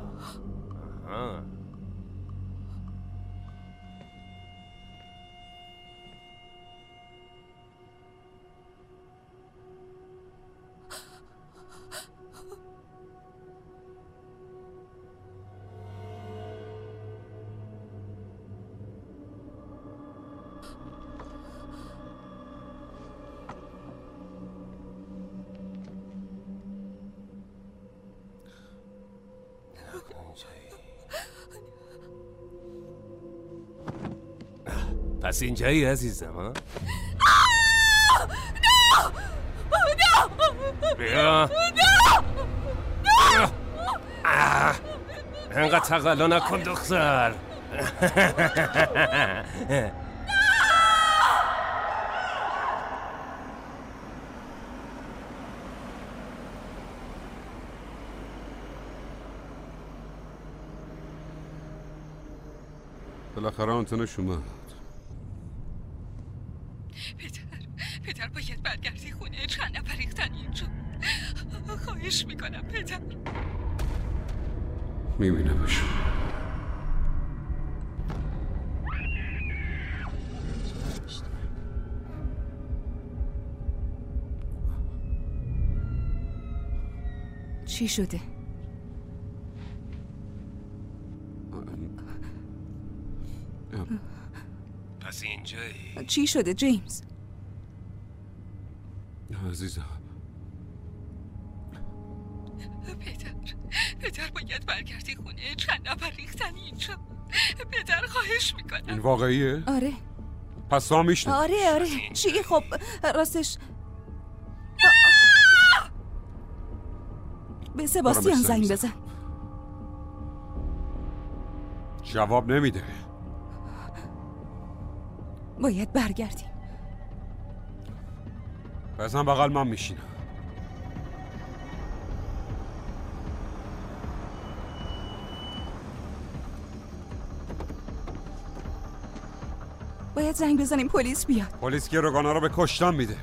پس اینجایی عزیزم ها؟ بیا انقدر تقلا نکن دختر. بالاخره آنتنش اومد. پیتر پیتر باید برگردی خونه. چند نفر ریختن اینجا. خواهش میکنم پیتر. میبینمش. چی شده؟ پس اینجایی؟ چی شده جیمز؟ عزیزم پدر پدر باید برگردی خونه. چند نفر ریختن اینجا. پدر خواهش میکنم. این واقعیه؟ آره. پس تو هم میشنه. آره آره چی؟ خب راستش به سباستیان زنگ بزن. جواب نمیده. باید برگردیم. بزن بغل من میشینم. باید زنگ بزنیم پلیس بیاد. پلیس گروگانا رو به کشتن میده.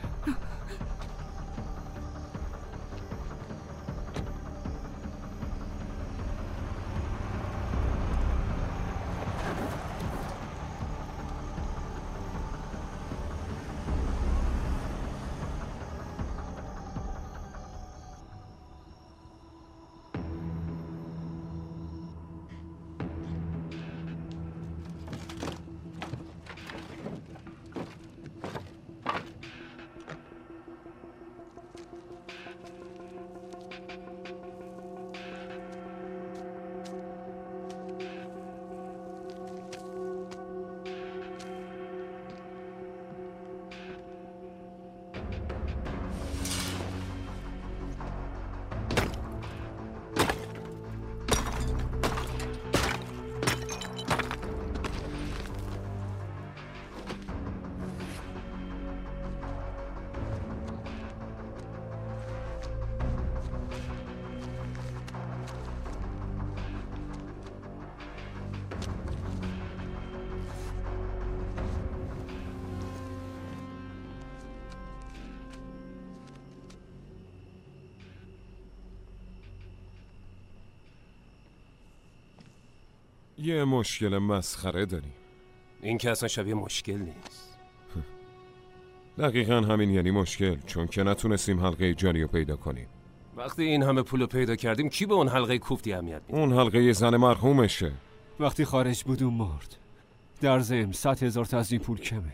یه مشکل مسخره داریم. این که اصلا شبیه مشکل نیست. دقیقا همین یعنی مشکل، چون که نتونستیم حلقه جانی رو پیدا کنیم. وقتی این همه پول رو پیدا کردیم کی به اون حلقه کوفتی اهمیت میده؟ اون حلقه زن مرحومشه. وقتی خارج بود اون مرد. در ضمن صد هزار تا از این پول کمه.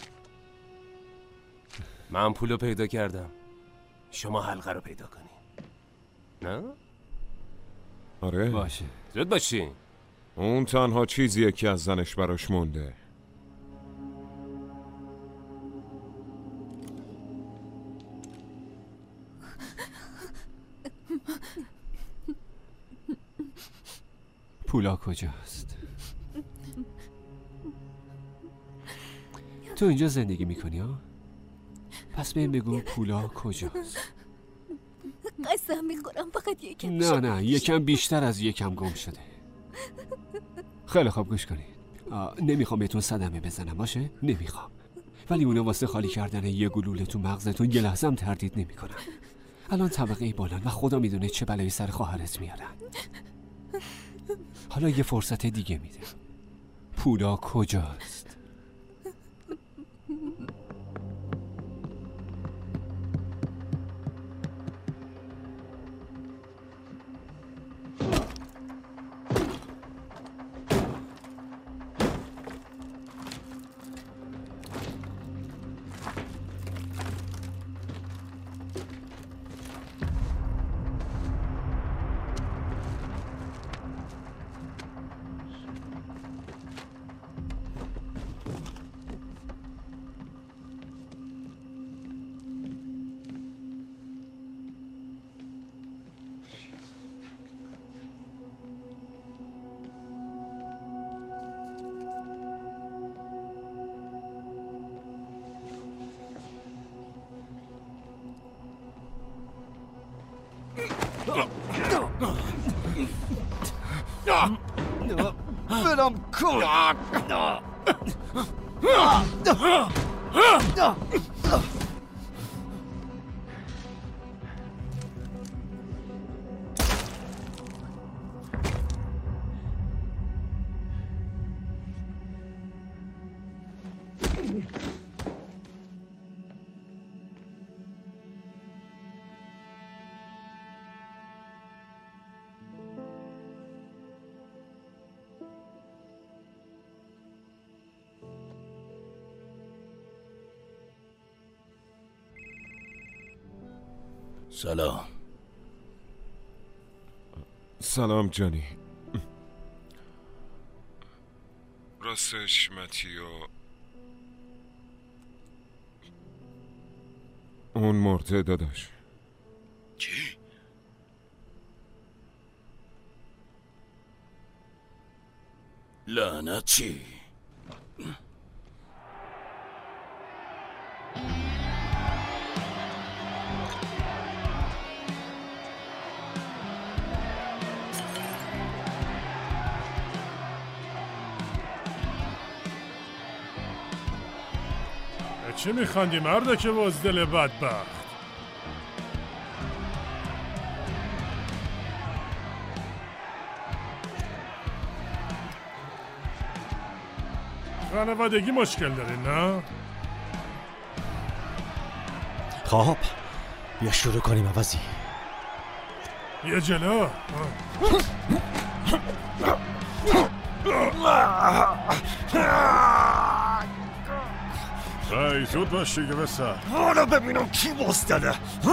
من پول رو پیدا کردم، شما حلقه رو پیدا کنی. نه؟ آره باشه زود باشین. اون تنها چیزیه که از زنش براش مونده. پولا کجاست؟ تو اینجا زندگی میکنی ها؟ پس بهم بگو پولا کجاست؟ قسم میخورم فقط یکم نه نه یکم بیشتر از یکم گم شده. خیلی خوب گوش کنید. نمیخوام بهتون صدمه بزنم باشه؟ نمیخوام. ولی اونا واسه خالی کردن یه گلوله تو مغزتون یه لحظه هم تردید نمیکنن. الان طبقه بالان و خدا میدونه چه بلایی سر خواهرت میارن. حالا یه فرصت دیگه میده. پولا کجاست؟ برم کن سلام. سلام جانی. راستش متیو اون مرده داداش. چی؟ لعنتی. چی میخندی مرده که باز دل بدبخت؟ خانوادگی مشکل داری نه؟ خب بیا شروع کنیم عوضی. بیا جلو. ای زود باش دیگه بسر. حالا ببینم کی بستده.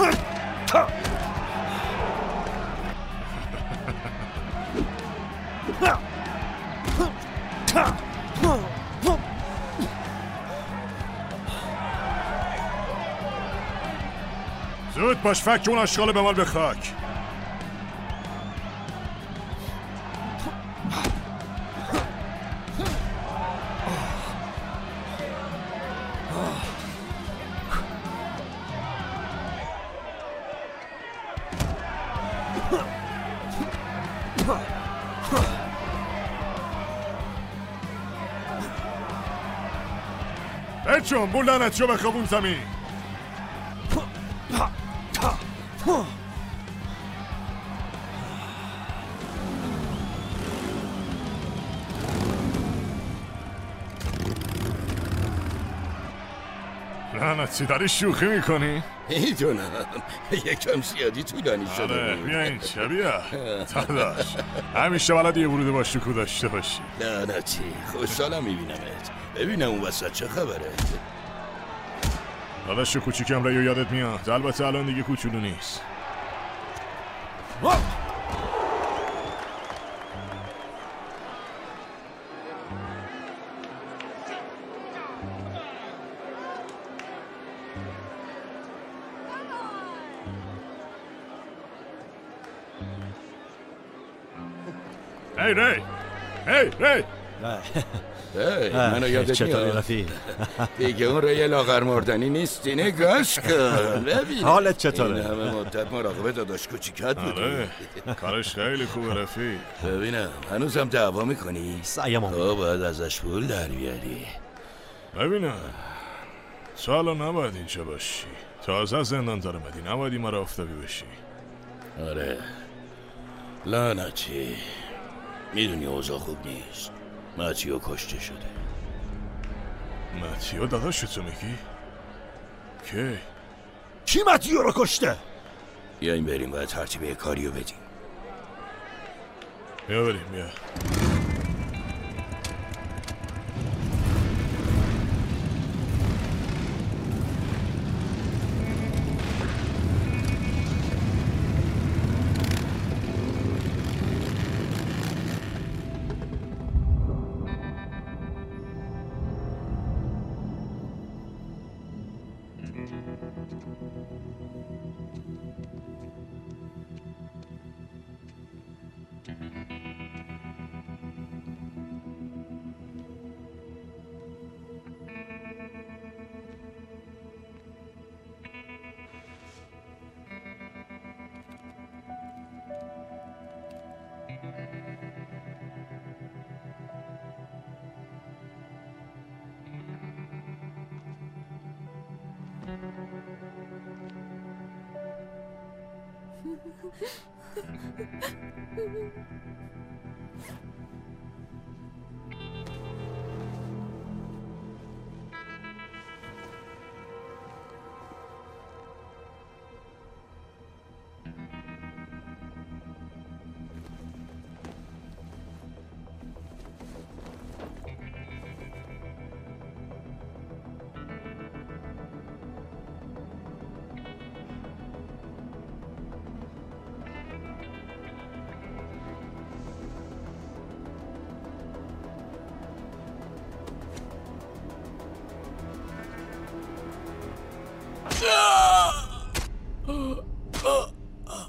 زود باش فک اون اشغال به مال به خاک. بچون بول لعنتی رو بخوابون زمین. لعنتی داری شوخی میکنی؟ میدونم یکم زیادی طولانی شده. آره بیا اینجا بیا داداش. همیشه بلد یه ورود با شکو داشته باشی. لعنتی خوشحالم میبینمت. ببینم اون وسط چه خبره. داداش کوچیکم ریو یادت میاد. البته الان دیگه کوچولو نیست. هی ری هی ری هی منو یادت میاد. دیگه اون ری لاغر مردنی نیستی. نگاش کن ببین حالت چطوره؟ این همه مدت مراقبه داداش کوچیکت بودی. آره کارش خیلی خوبه رفیق. ببینم هنوزم دعوا میکنی؟ سعیم تو باید ازش پول در بیاری. ببینم تو الان نباید اینجا باشی. تازه زندان داره مدی. نباید این مرا آفتابی بشی. آره لعنتی میدونی اوضاع خوب نیست. متیو کشته شده. متیو داداشتو میگی؟ کی؟ کی متیو رو کشته؟ بیاییم بریم باید ترتیب کاریو بدیم. بیا بریم بیا.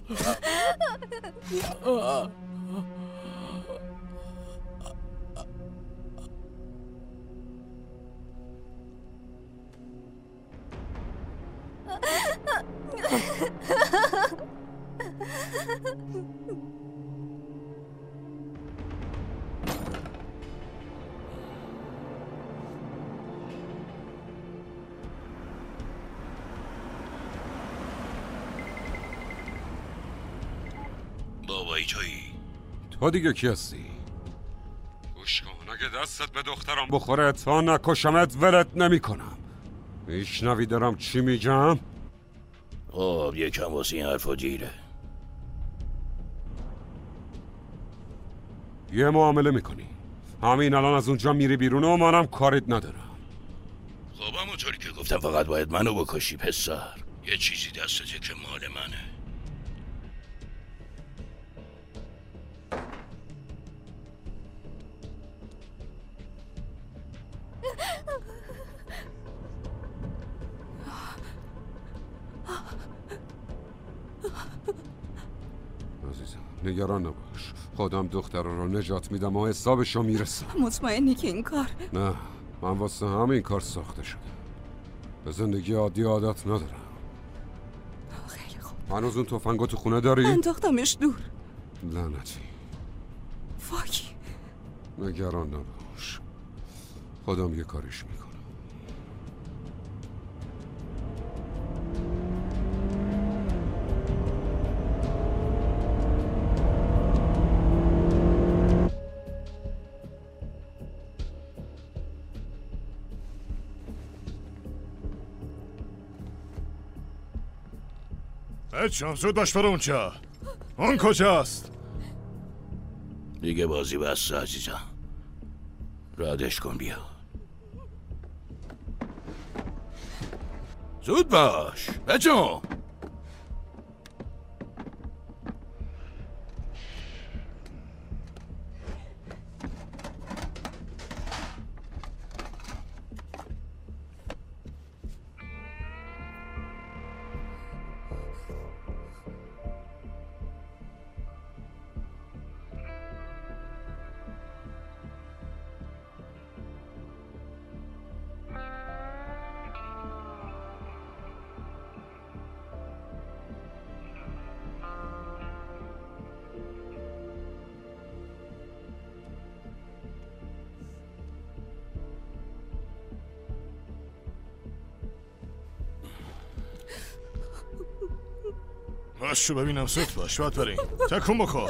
بابایی تویی؟ تو دیگه کی هستی؟ گوش کن، اگه دستت به دخترم بخوره تا نکشمت ولت نمی کنم. میشنوی دارم چی میگم؟ خب یکم واسه این حرفا دیره. یه معامله میکنی، همین الان از اونجا میری بیرون و منم کاریت ندارم. خب همونطوری که گفتم فقط باید منو بکشی پسر. یه چیزی دستته که مال منه. عزیزم نگران نباش، خودم دختر رو نجات میدم و حسابشو میرسم. مطمئنی که این کار؟ نه، من واسه همین کار ساخته شده. به زندگی عادی عادت ندارم. خیلی خوب. هنوز اون تفنگو تو خونه داری؟ انداختمش دور. لعنتی. فاکی. نگران نباش، خودم یه کاریش میکنم. بچه‌ام زود باش برو اونجا. اون کجاست؟ دیگه بازی بسته عزیزم. ردش کن بیا. زود باش بچه‌ام. باش شو ببینم سوت باش باید بریم. تکون بکن.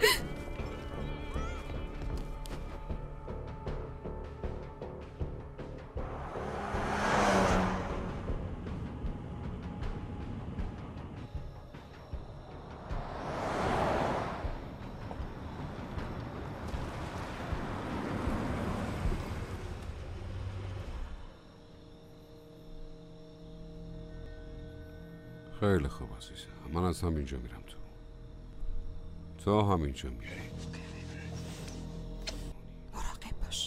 خیلی خوب عزیزم، من از همینجا میرم تو. تا همینجا میری. مراقب باش.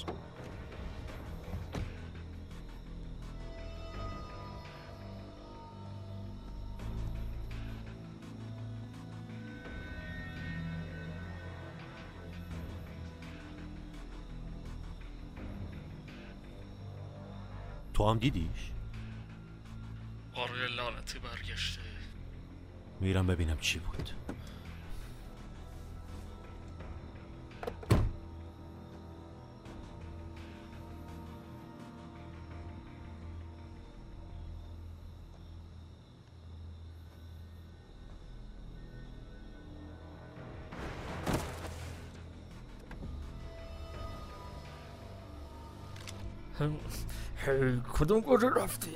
تو هم دیدیش؟ آره لعنتی برگشته. میرم ببینم چی بود. هی کدوم کجا رفتی؟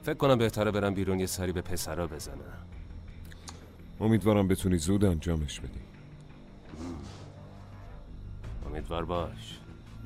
فکر کنم بهتره برم بیرون یه سری به پسرا بزنم. امیدوارم بتونی زود انجامش بدی. امیدوار باش.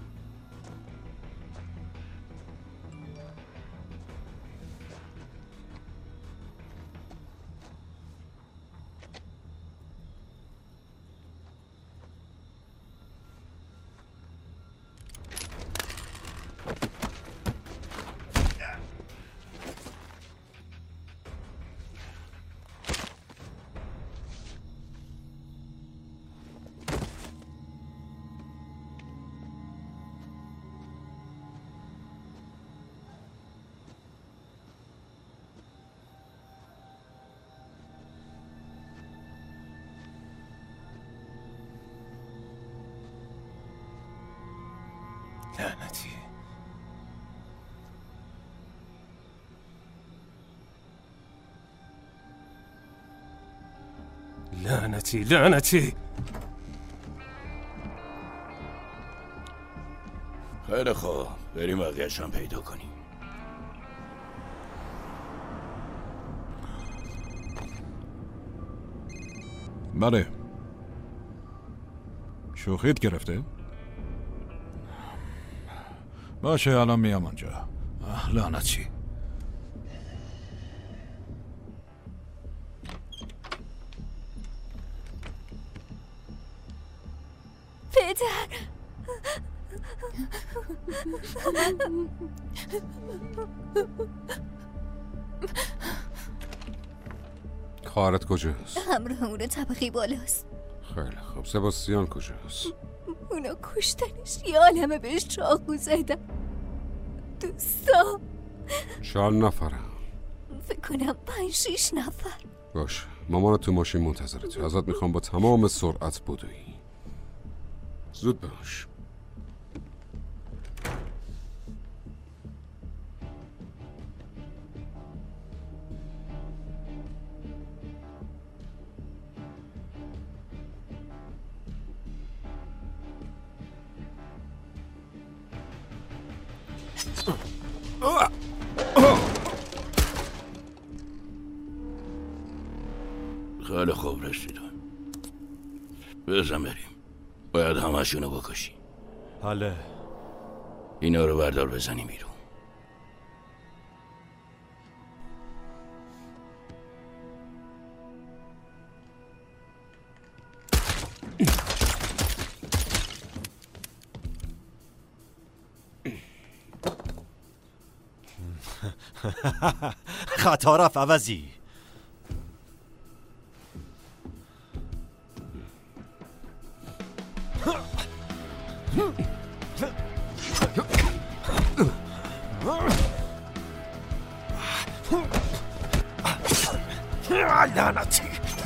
لعنتی. لعنتی لعنتی. خیلی خوب، بریم بقیه‌اش هم پیدا کنیم. بله. شوخیت گرفته؟ باشه الان میام آنجا. لعنتی. پدر. خواهرت کجاست؟ همراه اون طبقه بالاست. خیلی خوب. سباستیان کجاست؟ اونا کشتنش. یه عالمه بهش چاقو زدن. دوستا چند نفرم؟ فکر کنم پنج شیش نفر. باشه مامان تو ماشین منتظرته. ازت میخوام با تمام سرعت بدوی. زود باش. خیلی خوب رسیدن. بزن بریم. باید همشونو بکشی. حاله اینا رو بردار بزنیم بیرون. خطا رفت عوضی. لعنتی.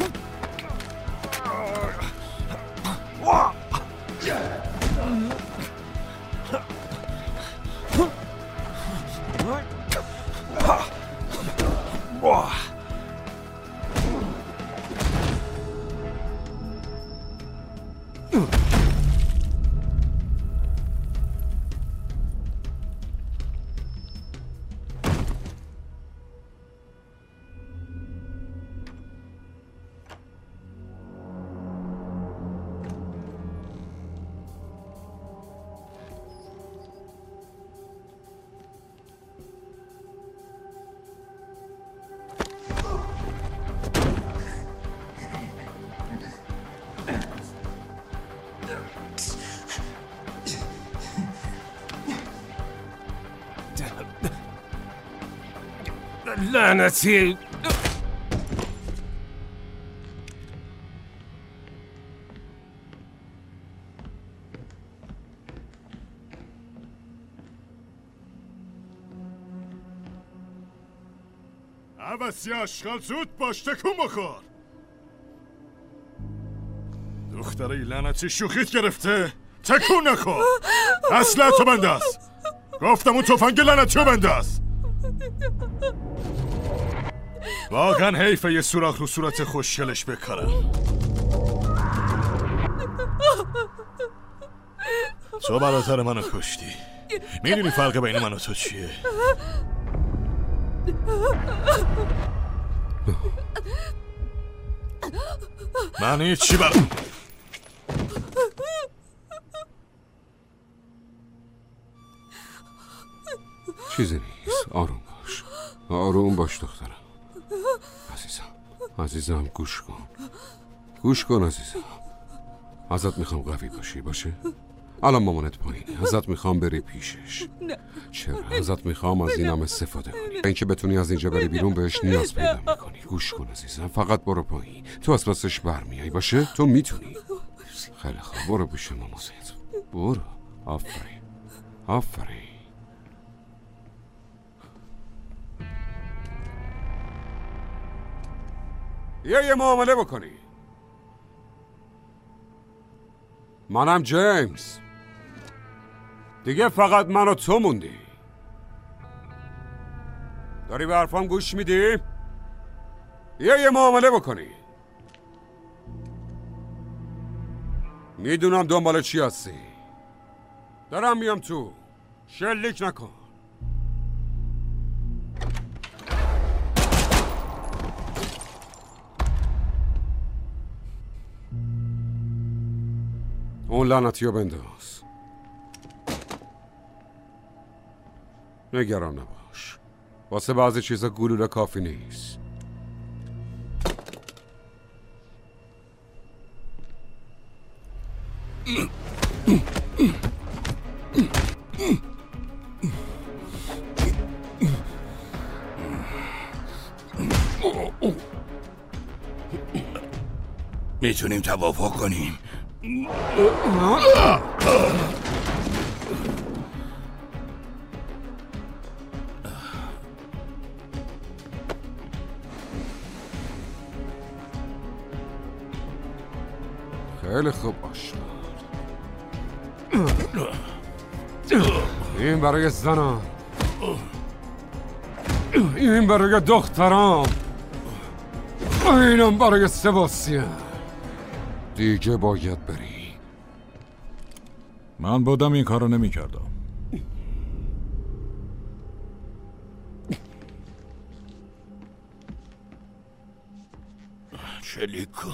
لعنتی. عوضی اشغال زود باش تکون بخور. دختره لعنتی شوخیت گرفته. تکون نخور. اصلا تو بنداز. گفتم اون تفنگ لعنتی رو بنداز. واقعا حیفه یه سوراخ رو صورت خوشگلش بکارم. تو برادر منو کشتی. میدونی فرق بین من و تو چیه؟ من هیچی برم چیزی نیست. آروم باش، آروم باش دخترم. عزیزم عزیزم گوش کن، گوش کن عزیزم. ازت میخوام قوی باشی. باشه؟ الان مامانت پایینه، ازت میخوام بری پیشش. نه. چرا؟ ازت میخوام از اینم استفاده کنی. اینکه بتونی از اینجا بری بیرون بهش نیاز پیدا میکنی. گوش کن عزیزم، فقط برو پایین. تو از پسش برمیای. باشه؟ تو میتونی. خیلی خوب، برو پیش مامانت. برو. آفرین آفرین. یه یه معامله بکنی. منم جیمز. دیگه فقط من و تو موندی. داری به حرفام گوش میدی؟ یه یه معامله بکنی. میدونم دنبال چی هستی. دارم میام تو. شلیک نکن. اون لعنتی رو بنداز. نگران نباش، واسه بعضی چیزا گلوله کافی نیست. میتونیم توافق کنیم. خیلی خوب باش. این برای زنم، این برای دخترام، اینم برای سباسیان. دیگه باید بری. من بودم این کارو نمی کردم. شلیک کن،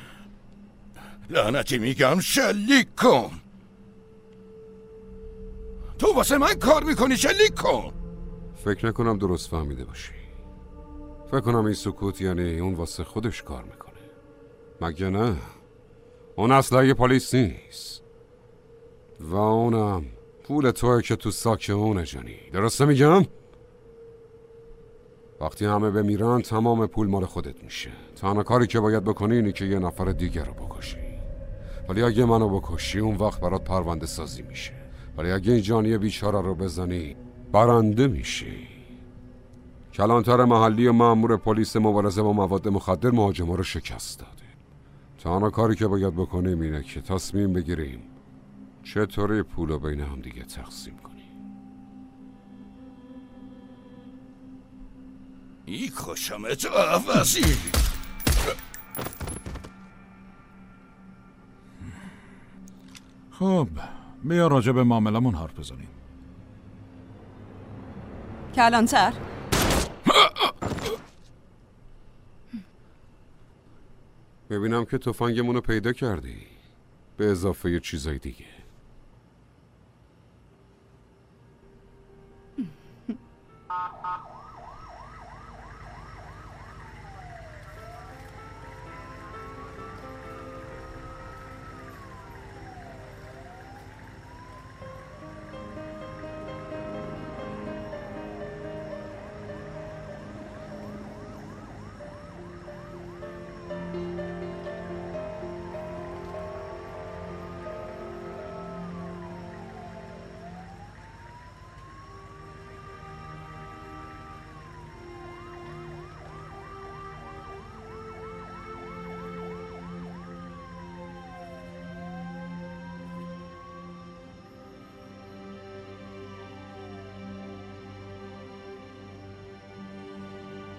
لعنتی میگم شلیک کن. تو واسه من کار میکنی، شلیک کن. فکر نکنم درست فهمیده باشی. فکر کنم این سکوت یعنی اون واسه خودش کار میکنه. مگه نه؟ اون اصلا یه پلیس نیست و اونم پول توی که تو ساک اونه. جانی درسته میگم؟ وقتی همه بمیرن تمام پول مال خودت میشه. تنها کاری که باید بکنی اینی که یه نفر دیگر رو بکشی. ولی اگه منو بکشی اون وقت برات پرونده سازی میشه. ولی اگه این جانی بیچاره رو بزنی برنده میشی. کلانتر محلی و مأمور پلیس مبارزه با مواد مخدر مهاجما رو شکست داده. تنها کاری که باید بکنیم اینه که تصمیم بگیریم چطوری پول رو بین هم دیگه تقسیم کنیم. ای کشمت عوضی. خب بیا راجع به معاملمون حرف بزنیم. کلانتر ببینم که تفنگمون رو پیدا کردی، به اضافه یه چیزای دیگه.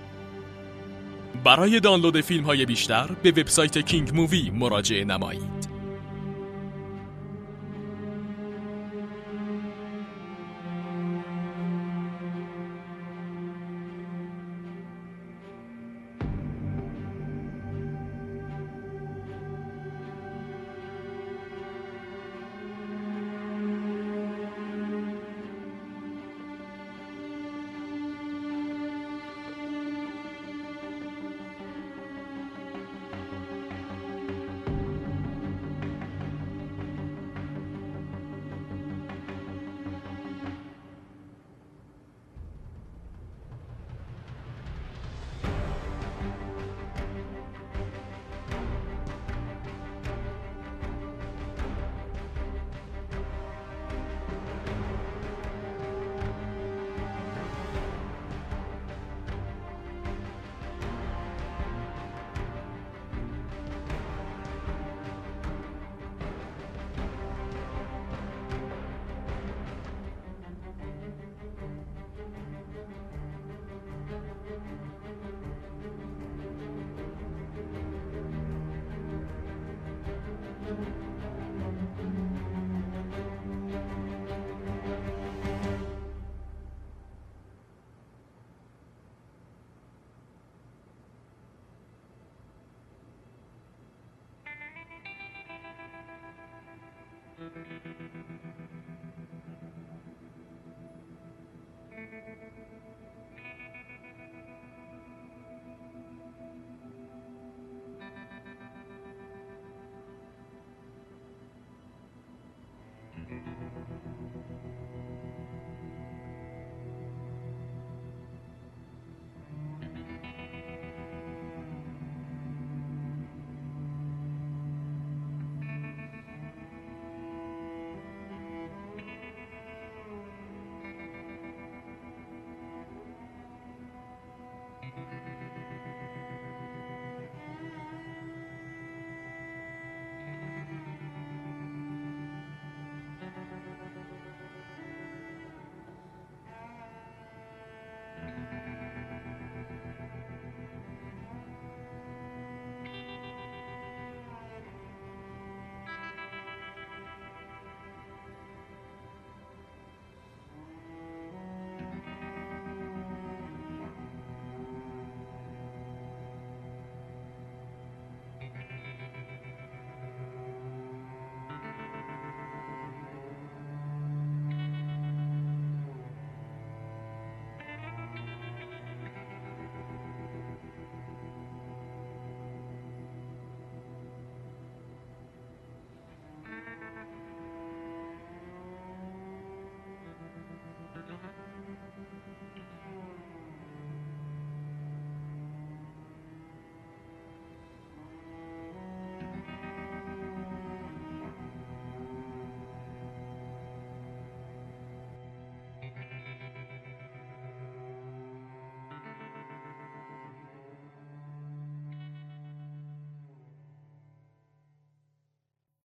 برای دانلود فیلم های بیشتر به وبسایت کینگ مووی مراجعه نمایید.